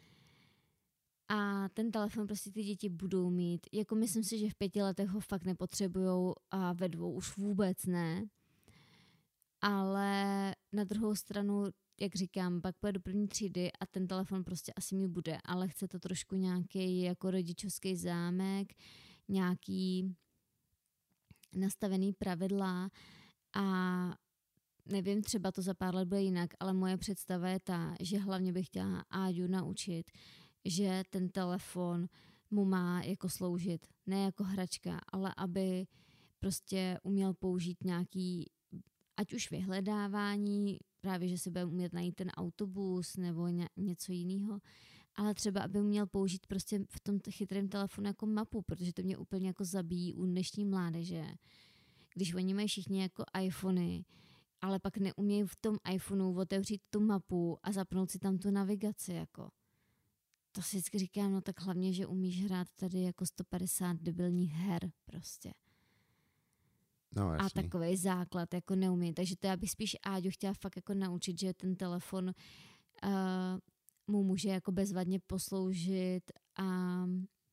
A ten telefon prostě ty děti budou mít. Jako myslím si, že v pěti letech ho fakt nepotřebujou a ve dvou už vůbec ne. Ale na druhou stranu, jak říkám, pak půjde do první třídy a ten telefon prostě asi mi bude, ale chce to trošku nějaký jako rodičovský zámek, nějaký nastavený pravidla a nevím, třeba to za pár let bude jinak, ale moje představa je ta, že hlavně bych chtěla Áďu naučit, že ten telefon mu má jako sloužit, ne jako hračka, ale aby prostě uměl použít nějaký, ať už vyhledávání, právě, že se bude umět najít ten autobus nebo ně, něco jiného, ale třeba, aby uměl použít prostě v tom chytrém telefonu jako mapu, protože to mě úplně jako zabíjí u dnešní mládeže. Když oni mají všichni jako iPhony, ale pak neumějí v tom iPhoneu otevřít tu mapu a zapnout si tam tu navigaci, jako. To si vždycky říkám, no tak hlavně, že umíš hrát tady jako sto padesát debilních her prostě. No, a takovej základ jako neumí. Takže to já bych spíš Áďu chtěla fakt jako naučit, že ten telefon uh, mu může jako bezvadně posloužit a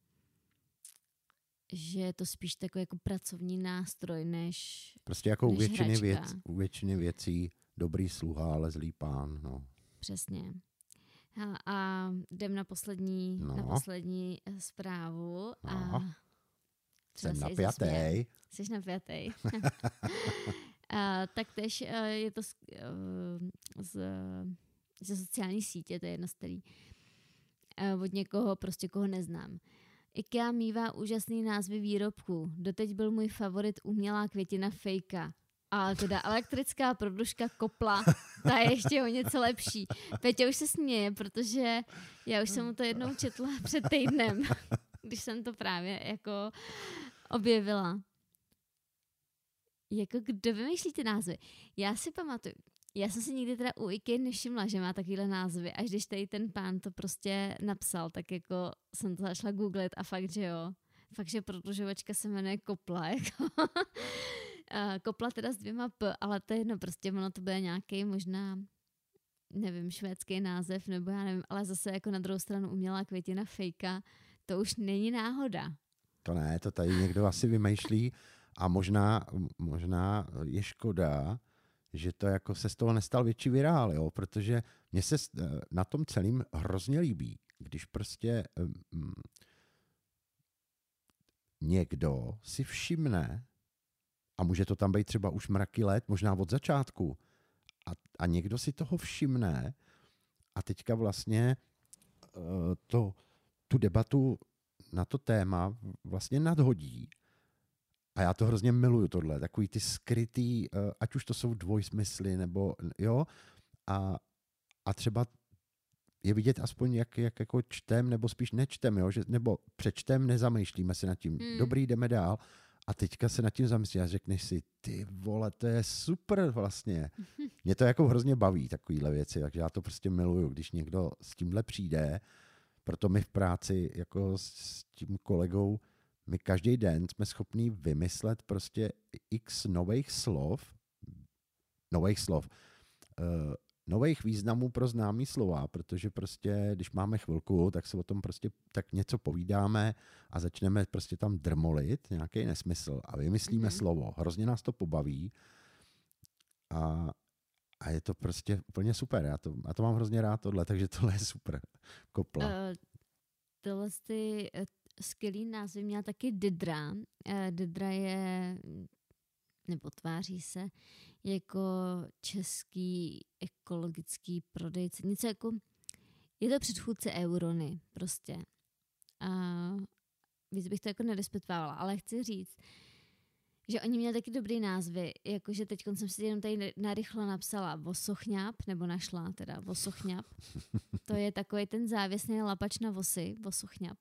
že je to spíš takový jako pracovní nástroj, než prostě jako než u většiny, věc, hračka. u většiny věcí dobrý sluha, ale zlý pán. No. Přesně. A, a jdem na poslední, no. na poslední zprávu. No. A jsem napjatej. Jsi napjatej. A taktéž je to z, z, ze sociální sítě, to je jedno starý. Od někoho, prostě koho neznám. IKEA mívá úžasný názvy výrobků. Doteď byl můj favorit umělá květina fejka. A teda elektrická prodlužka Kopla, ta je ještě o něco lepší. Petě už se směje, protože já už jsem mu to jednou četla před týdnem, když jsem to právě jako objevila. Jako kdo vymýšlí ty názvy? Já si pamatuju, já jsem si nikdy teda u IKEA nevšimla, že má takovýhle názvy, až když tady ten pán to prostě napsal, tak jako jsem to začala googlit a fakt, že jo. Fakt, že prodlužovačka se jmenuje Kopla, jako. Kopla teda s dvěma P, ale to je jedno, prostě ono to bude nějaký možná, nevím, švédský název, nebo já nevím, ale zase jako na druhou stranu umělá květina fejka, to už není náhoda. To ne, to tady někdo asi vymýšlí a možná, možná je škoda, že to jako se z toho nestal větší virál, jo? Protože mně se na tom celým hrozně líbí, když prostě um, někdo si všimne A může to tam být třeba už mraky let, možná od začátku. A, a někdo si toho všimne a teďka vlastně uh, to, tu debatu na to téma vlastně nadhodí. A já to hrozně miluju tohle, takový ty skrytý, uh, ať už to jsou dvojsmysly, nebo jo, a, a třeba je vidět aspoň, jak, jak jako čtem, nebo spíš nečtem, jo, že, nebo přečtem, nezamýšlíme se nad tím. Hmm. Dobrý, jdeme dál. A teďka se nad tím zamyslí a řekneš si, ty vole, to je super vlastně. Mě to jako hrozně baví, takovýhle věci, takže já to prostě miluju, když někdo s tímhle přijde, proto my v práci jako s tím kolegou, my každý den jsme schopní vymyslet prostě x nových slov, nových slov, uh, nových významů pro známý slova, protože prostě, když máme chvilku, tak se o tom prostě tak něco povídáme a začneme prostě tam drmolit nějaký nesmysl a vymyslíme mm-hmm. slovo. Hrozně nás to pobaví a, a je to prostě úplně super. Já to, já to mám hrozně rád tohle, takže tohle je super. Kopla. Uh, tohle ty uh, skvělý názvy měla taky Dydra. Uh, Dydra je, nebo tváří se, jako český ekologický prodejce. Něco jako, je to předchůdce Eurony prostě. A víc bych to jako nerespektovala, ale chci říct, že oni měli taky dobrý názvy, jakože teď jsem si jenom tady narychlo napsala Vosochňap, nebo našla teda Vosochňap. To je takový ten závěsný lapač na vosy, Vosochňap.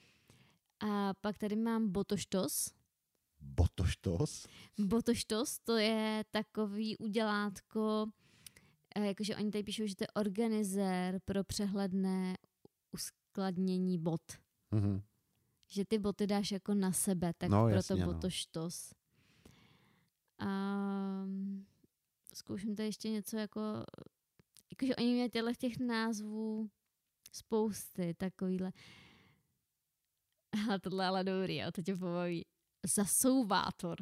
A pak tady mám Botoštos. Botoštos? Botoštos, to je takový udělátko, jakože oni tady píšou, že to je organizér pro přehledné uskladnění bot. Mm-hmm. Že ty boty dáš jako na sebe, tak no, proto jasně, Botoštos. No. A zkouším tady ještě něco jako, jakože oni měli těchto těch názvů spousty, takovýhle. A tohle ale dobrý, jo, to tě pobaví. Zasouvátor.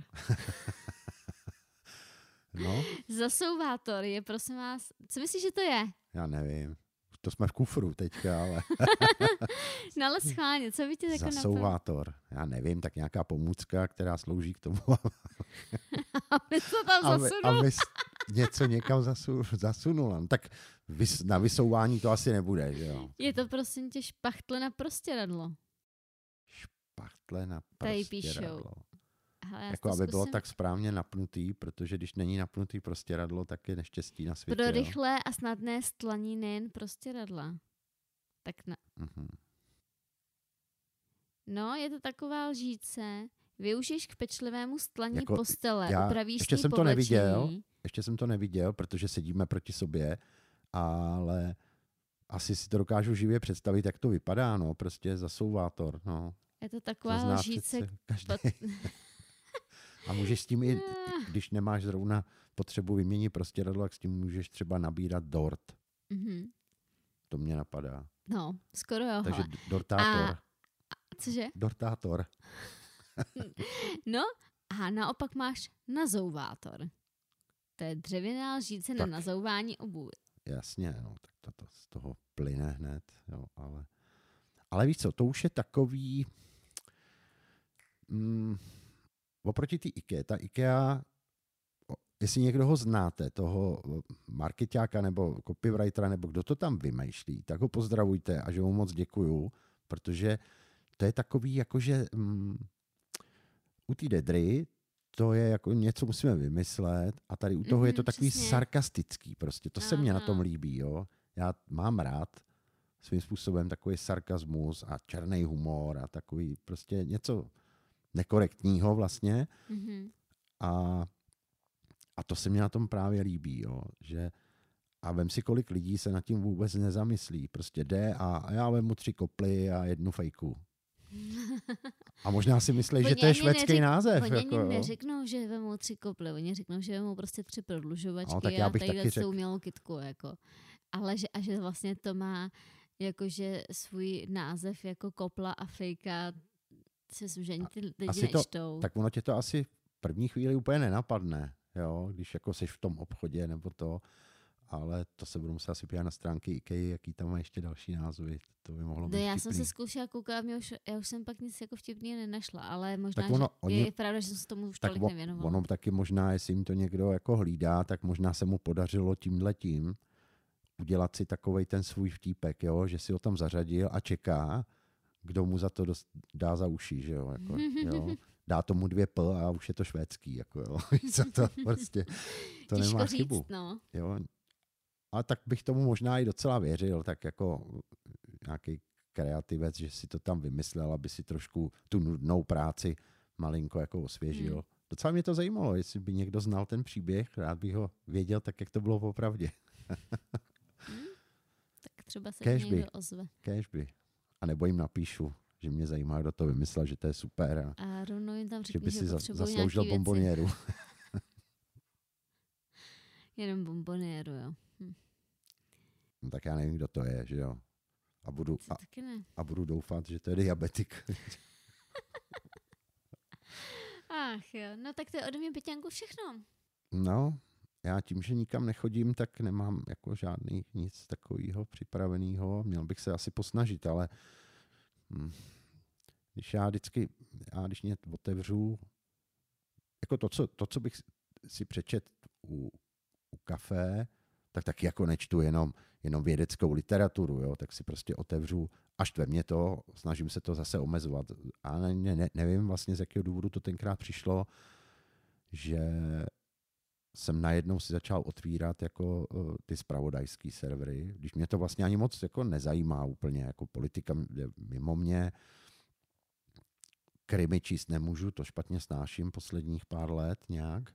No. Zasouvátor je, prosím vás, co myslíš, že to je? Já nevím. To jsme v kufru teďka, ale... No ale schválně, co by tě jako Zasouvátor. Napadlo? Já nevím, tak nějaká pomůcka, která slouží k tomu. Aby se tam aby, zasunul. Aby něco někam zasu, zasunula. Tak vys, na vysouvání to asi nebude, že jo? Je to prosím tě špachtle na prostěradlo. Špachtle na tady prostěradlo. Píšou. Hele, jako aby zkusím... bylo tak správně napnutý, protože když není napnutý prostěradlo, tak je neštěstí na světě. Pro rychlé a snadné stlaní nejen prostěradla. Tak na... Mm-hmm. No, je to taková lžíce. Využiješ k pečlivému stlaní jako, postele, já, upravíš ještě jsem povlečení. to neviděl, ještě jsem to neviděl, protože sedíme proti sobě, ale asi si to dokážu živě představit, jak to vypadá, no, prostě zasouvátor, no. Je to taková to lžíce. Pod... A můžeš s tím i, když nemáš zrovna potřebu vyměnit prostěradlo, tak s tím můžeš třeba nabírat dort. Mm-hmm. To mě napadá. No, skoro jo. Takže dortátor. A, cože? Dortátor. No a naopak máš nazouvátor. To je dřevěná lžíce tak. Na nazouvání obuvy. Jasně, no, tak to, to z toho plyne hned, jo, ale... Ale víš co, to už je takový... Mm, oproti té IKEA, ta IKEA, jestli někdo ho znáte, toho markeťáka nebo copywritera, nebo kdo to tam vymýšlí, tak ho pozdravujte a že mu moc děkuju, protože to je takový, jakože mm, u té Dydry to je jako něco musíme vymyslet a tady u toho mm, je to takový přesně. Sarkastický prostě, to Aha. se mně na tom líbí, jo. Já mám rád svým způsobem takový sarkazmus a černý humor a takový prostě něco nekorektního vlastně. Mm-hmm. A, a to se mně na tom právě líbí, jo, že a vem si, kolik lidí se nad tím vůbec nezamyslí. Prostě jde a, a já vemu tři koply a jednu fejku. A možná si myslí, že to je švédský neřek, název. Oni jako, neřeknou, že vemu tři koply, oni řeknou, že vemu prostě tři prodlužovačky no, tak já bych a tadyhle řek... umělou kytku. Jako. Ale že, a že vlastně to má jakože svůj název jako kopla a fejka, si myslím, že ani ty lidi to, nečtou. Tak ono tě to asi v první chvíli úplně nenapadne, jo, když jako seš v tom obchodě nebo to. ale to se budu muset asi podívat na stránky IKEA, jaký tam má ještě další názvy. To by mohlo být no, já vtipný. jsem se zkoušela koukat, mě už, já už jsem pak nic jako vtipného nenašla, ale možná, Tak ono, že oni, je pravda, že jsem se tomu už tak tolik on, nevěnovala. ono taky možná, jestli jim to někdo jako hlídá, tak možná se mu podařilo tímhletím udělat si takovej ten svůj vtípek, jo? Že si ho tam zařadil a čeká, kdo mu za to dost, dá za uši, že jo? Jako, jo? Dá tomu dvě p a už je to švédský, jako jo. to prostě, to Těžko nemá říct, chybu. no. Jo? Ale tak bych tomu možná i docela věřil, tak jako nějaký kreativec, že si to tam vymyslel, aby si trošku tu nudnou práci malinko jako osvěžil. Hmm. Docela mě to zajímalo, jestli by někdo znal ten příběh, rád bych ho věděl tak, jak to bylo popravdě. hmm. Tak třeba se Kéž někdo by. ozve. Kéž by. A nebo jim napíšu, že mě zajímá, kdo to vymyslel, že to je super. A, a rovnou jim tam řekni, že by že si za, potřebují zasloužil nějaký bombonieru. Jenom bombonieru, jo. Hm. No, tak já nevím, kdo to je, že jo. A budu, a, taky ne. a budu doufat, že to je diabetik. Ach jo, no tak to je ode mě, Peťánku, všechno. No, já tím, že nikam nechodím, tak nemám jako žádný nic takového připraveného. Měl bych se asi posnažit, ale hm, když já vždycky, já když mě otevřu, jako to, co, to, co bych si přečet u, u kafe, tak taky jako nečtu jenom, jenom vědeckou literaturu, jo, tak si prostě otevřu a štve mě to, snažím se to zase omezovat. A ne, ne, nevím vlastně, z jakého důvodu to tenkrát přišlo, že jsem najednou si začal otvírat jako uh, ty zpravodajský servery, když mě to vlastně ani moc jako nezajímá úplně, jako politika je mimo mě. Krimi číst nemůžu, to špatně snáším posledních pár let nějak.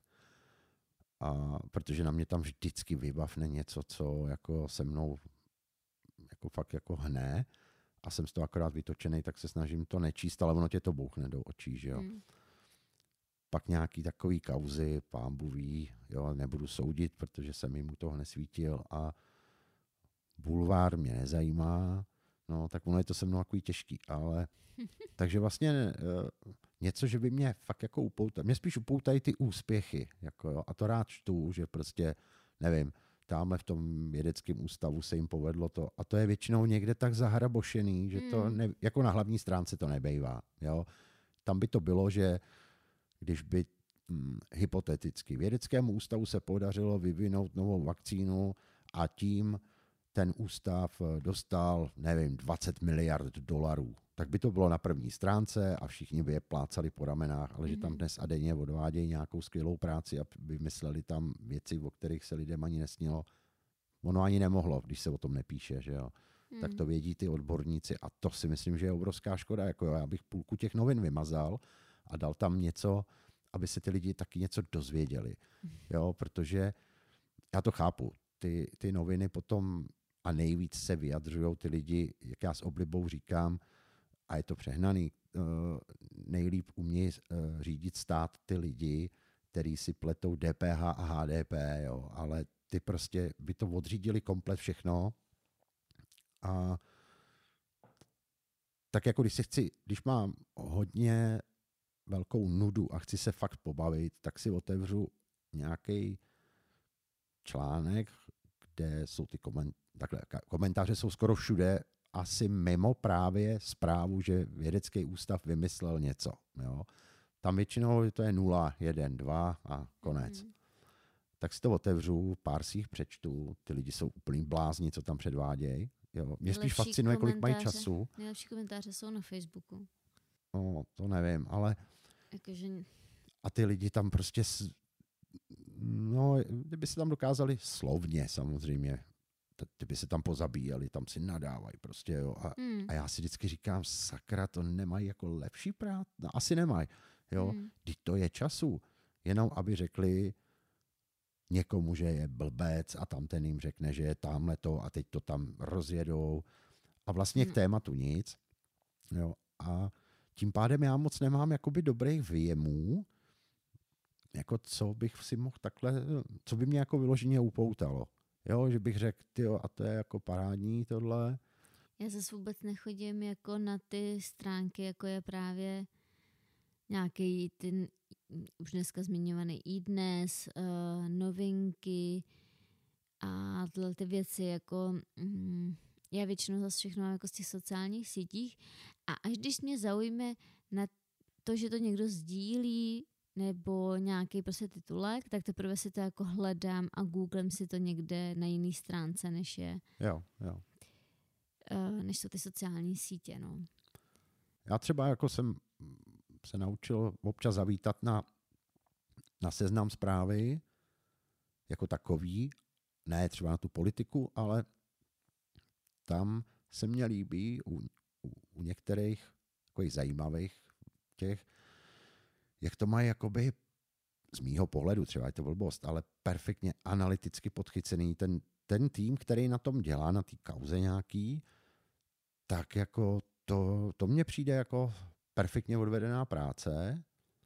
A protože na mě tam vždycky vybavne něco, co jako se mnou jako fakt jako hne a jsem z toho akorát vytočený, tak se snažím to nečíst, ale ono tě to bouchne do očí, že jo. Hmm. Pak nějaký takový kauzy, pán Bůh ví, jo, nebudu soudit, protože jsem jim u toho nesvítil a bulvár mě nezajímá, no tak ono je to se mnou takový těžký, ale takže vlastně uh, něco, že by mě fakt jako upoutal. Mě spíš upoutají ty úspěchy, jako jo, a to rád čtu, že prostě, nevím, tamhle v tom vědeckém ústavu se jim povedlo to a to je většinou někde tak zahrabošený, že to ne, jako na hlavní stránce to nebejvá, jo. Tam by to bylo, že když by hm, hypoteticky vědeckému ústavu se podařilo vyvinout novou vakcínu a tím ten ústav dostal, nevím, dvacet miliard dolarů, tak by to bylo na první stránce a všichni by je plácali po ramenách, ale mm-hmm. že tam dnes a denně odvádějí nějakou skvělou práci a vymysleli tam věci, o kterých se lidem ani nesnilo. Ono ani nemohlo, když se o tom nepíše, že jo. Mm. Tak to vědí ty odborníci a to si myslím, že je obrovská škoda. Jako já bych půlku těch novin vymazal a dal tam něco, aby se ty lidi taky něco dozvěděli. Jo, protože já to chápu. Ty, ty noviny potom a nejvíc se vyjadřují ty lidi, jak já s oblibou říkám, a je to přehnaný, nejlíp umějí řídit stát ty lidi, který si pletou D P H a H D P, jo, ale ty prostě by to odřídili komplet všechno a tak jako když se chci, když mám hodně velkou nudu a chci se fakt pobavit, tak si otevřu nějaký článek, kde jsou ty koment, takhle, komentáře jsou skoro všude, asi mimo právě zprávu, že vědecký ústav vymyslel něco. Jo. Tam většinou to je nula, jedna, dva a konec. Mm. Tak si to otevřu, pár si jich přečtu, ty lidi jsou úplný blázni, co tam předvádějí. Jo. Mě spíš fascinuje, kolik mají času. Nejlepší komentáře jsou na Facebooku. No, to nevím, ale Jakože... a ty lidi tam prostě s... no, kdyby se tam dokázali slovně samozřejmě, ty by se tam pozabíjeli, tam si nadávají prostě, jo. A, hmm. a já si vždycky říkám, sakra, to nemají jako lepší prát? No, asi nemají, jo. Hmm. Vždyť to je času. Jenom aby řekli někomu, že je blbec a tam ten jim řekne, že je tamhle to a teď to tam rozjedou. A vlastně hmm. k tématu nic. Jo. A tím pádem já moc nemám jakoby dobrých výjemů, jako co bych si mohl takhle, co by mě jako vyloženě upoutalo. Jo, že bych řekl, tyjo, a to je jako parádní tohle. Já zase vůbec nechodím jako na ty stránky, jako je právě nějaký ten už dneska zmiňovaný iDnes, uh, novinky a tyhle ty věci jako mm, já většinou zase všechno mám jako z těch sociálních sítích a až když mě zaujme na to, že to někdo sdílí nebo nějaký prostě titulek, tak teprve si to jako hledám a googlem si to někde na jiný stránce, než je Jo, jo. Uh, než jsou ty sociální sítě, no. Já třeba jako jsem se naučil občas zavítat na, na Seznam Zprávy jako takový, ne třeba na tu politiku, ale tam se mně líbí u, u, u některých takových zajímavých těch, jak to mají jakoby z mýho pohledu, třeba je to blbost, ale perfektně analyticky podchycený ten, ten tým, který na tom dělá, na té kauze nějaký, tak jako to, to mně přijde jako perfektně odvedená práce.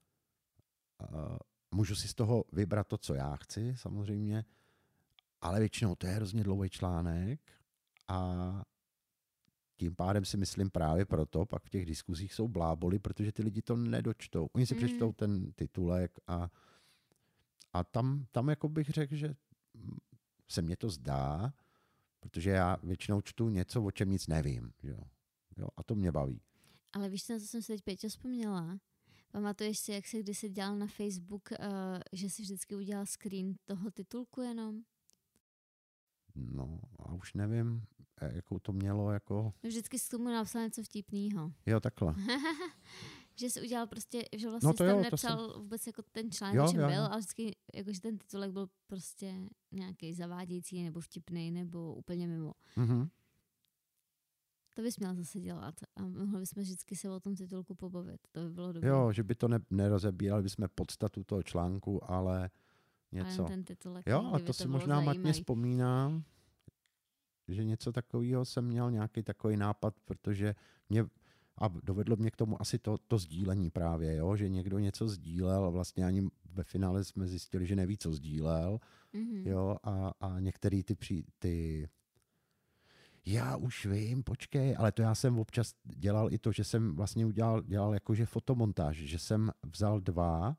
Můžu si z toho vybrat to, co já chci, samozřejmě, ale většinou to je hrozně dlouhý článek a tím pádem si myslím právě proto, pak v těch diskuzích jsou bláboli, protože ty lidi to nedočtou. Oni si mm. přečtou ten titulek a, a tam, tam jako bych řekl, že se mně to zdá, protože já většinou čtu něco, o čem nic nevím. Jo? Jo, a to mě baví. Ale víš, na co jsem se teď Péťo vzpomněla? Pamatuješ si, jak se kdysi dělal na Facebook, uh, že si vždycky udělal screen toho titulku jenom? No a už nevím, jakou to mělo jako... Vždycky si tomu napsal něco vtipnýho. Jo, takhle. Že jsi udělal prostě, že vlastně no jsi tam jo, nepsal jsem... vůbec jako ten článek, jo, čem jo, byl, jo. Ale vždycky, jakože ten titulek byl prostě nějaký zavádějící, nebo vtipný, nebo úplně mimo. Mhm. To bys měl zase dělat a mohli bychom vždycky se o tom titulku pobavit. To by bylo dobré. Jo, že by to ne, nerozebírali bychom podstatu toho článku, ale něco. Ale ten titulek, jo, a to, to si možná zajímavý. matně vzpomínám, že něco takového jsem měl, nějaký takový nápad, protože mě, a dovedlo mě k tomu asi to, to sdílení právě, jo, že někdo něco sdílel a vlastně ani ve finále jsme zjistili, že neví, co sdílel. Mm-hmm. Jo, a, a některý ty, při, ty já už vím, počkej, ale to já jsem občas dělal i to, že jsem vlastně udělal, dělal jakože fotomontáž, že jsem vzal dva,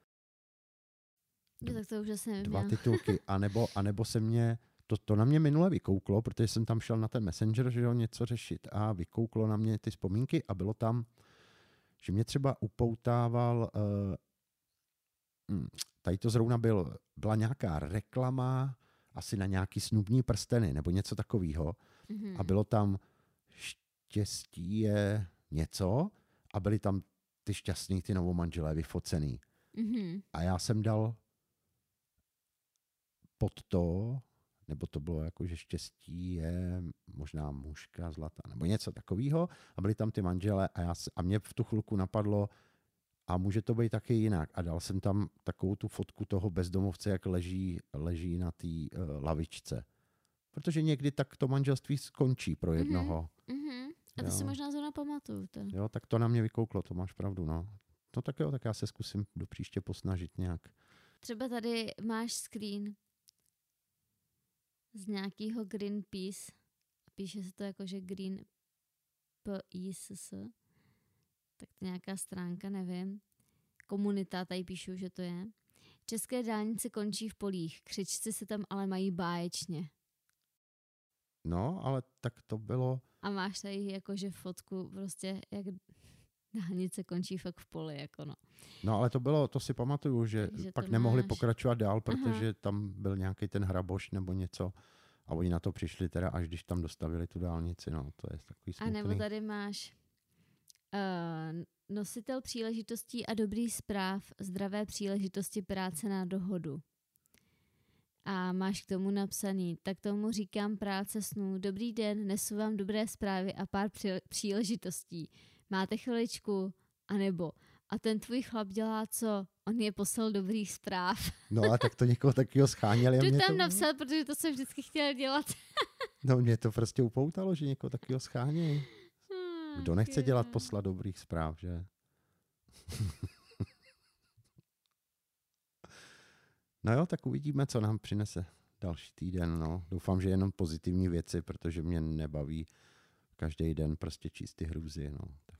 no, tak to už jsem dva titulky, anebo, anebo se mě, to, to na mě minule vykouklo, protože jsem tam šel na ten Messenger, že jo, něco řešit a vykouklo na mě ty vzpomínky a bylo tam, že mě třeba upoutával, uh, tady to zrovna byl, byla nějaká reklama, asi na nějaký snubní prsteny, nebo něco takového. Mm-hmm. A bylo tam štěstí je něco a byly tam ty šťastný, ty novomanželé vyfocený. Mm-hmm. A já jsem dal pod to, nebo to bylo jako, že štěstí je možná mužka zlatá, nebo něco takového. A byly tam ty manželé a, já, a mě v tu chvilku napadlo, a může to být taky jinak. A dal jsem tam takovou tu fotku toho bezdomovce, jak leží, leží na té uh, lavičce. Protože někdy tak to manželství skončí pro jednoho. Mm-hmm. A to jo. Si možná zrovna pamatuju. To. Jo, tak to na mě vykouklo, to máš pravdu, no. No tak jo, tak já se zkusím do příště posnažit nějak. Třeba tady máš screen z nějakého Greenpeace. Píše se to jako, že Green P I S S. Tak to nějaká stránka, nevím. Komunita, tady píšu, že to je. České dálnice končí v polích. Křičci se tam ale mají báječně. No, ale tak to bylo... A máš tady jakože fotku prostě, jak dálnice končí fakt v poli, jako no. No, ale to bylo, to si pamatuju, že Takže pak nemohli máš... pokračovat dál, protože Aha. tam byl nějaký ten hraboš nebo něco a oni na to přišli teda, až když tam dostavili tu dálnici, no, to je takový smutný. A nebo tady máš uh, nositel příležitostí a dobrých zpráv, zdravé příležitosti práce na dohodu. A máš k tomu napsaný, tak tomu říkám práce snů. Dobrý den, nesu vám dobré zprávy a pár příležitostí. Máte chviličku? A nebo, a ten tvůj chlap dělá co? On je poslal dobrých zpráv. No a tak to někoho takového scháněli. Tu tam to... napsal, protože to jsem vždycky chtěla dělat. No mě to prostě upoutalo, že někoho takového schánějí. Kdo nechce dělat poslat dobrých zpráv, že? No jo, tak uvidíme, co nám přinese další týden. No. Doufám, že jenom pozitivní věci, protože mě nebaví každý den prostě číst ty hrůzy. No. Tak.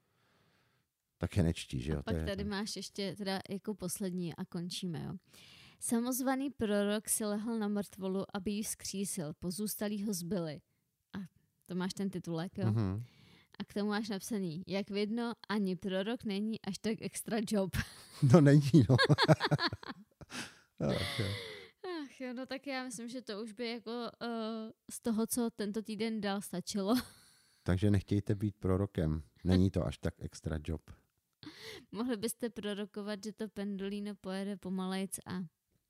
tak je nečtí, že jo? A pak to je, tady tak. máš ještě teda jako poslední a končíme, jo. Samozvaný prorok si lehl na mrtvolu, aby ji vzkřísil. Pozůstalí ho zbyli. A to máš ten titulek, jo? Mm-hmm. A k tomu máš napsaný, jak vidno, ani prorok není až tak extra job. No není, no. Ach, jo. Ach jo, no tak já myslím, že to už by jako uh, z toho, co tento týden dal, stačilo. Takže nechtějte být prorokem. Není to až tak extra job. Mohli byste prorokovat, že to pendolino pojede pomalejc a...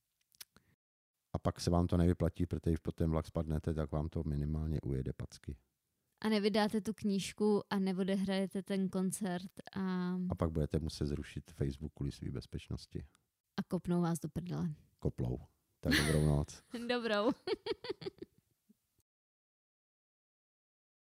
A pak se vám to nevyplatí, protože když potom vlak spadnete, tak vám to minimálně ujede packy. A nevydáte tu knížku a neodehrajete ten koncert a... A pak budete muset zrušit Facebook kvůli své bezpečnosti. A kopnou vás do prdele. Koplou. Tak dobrou noc. Dobrou.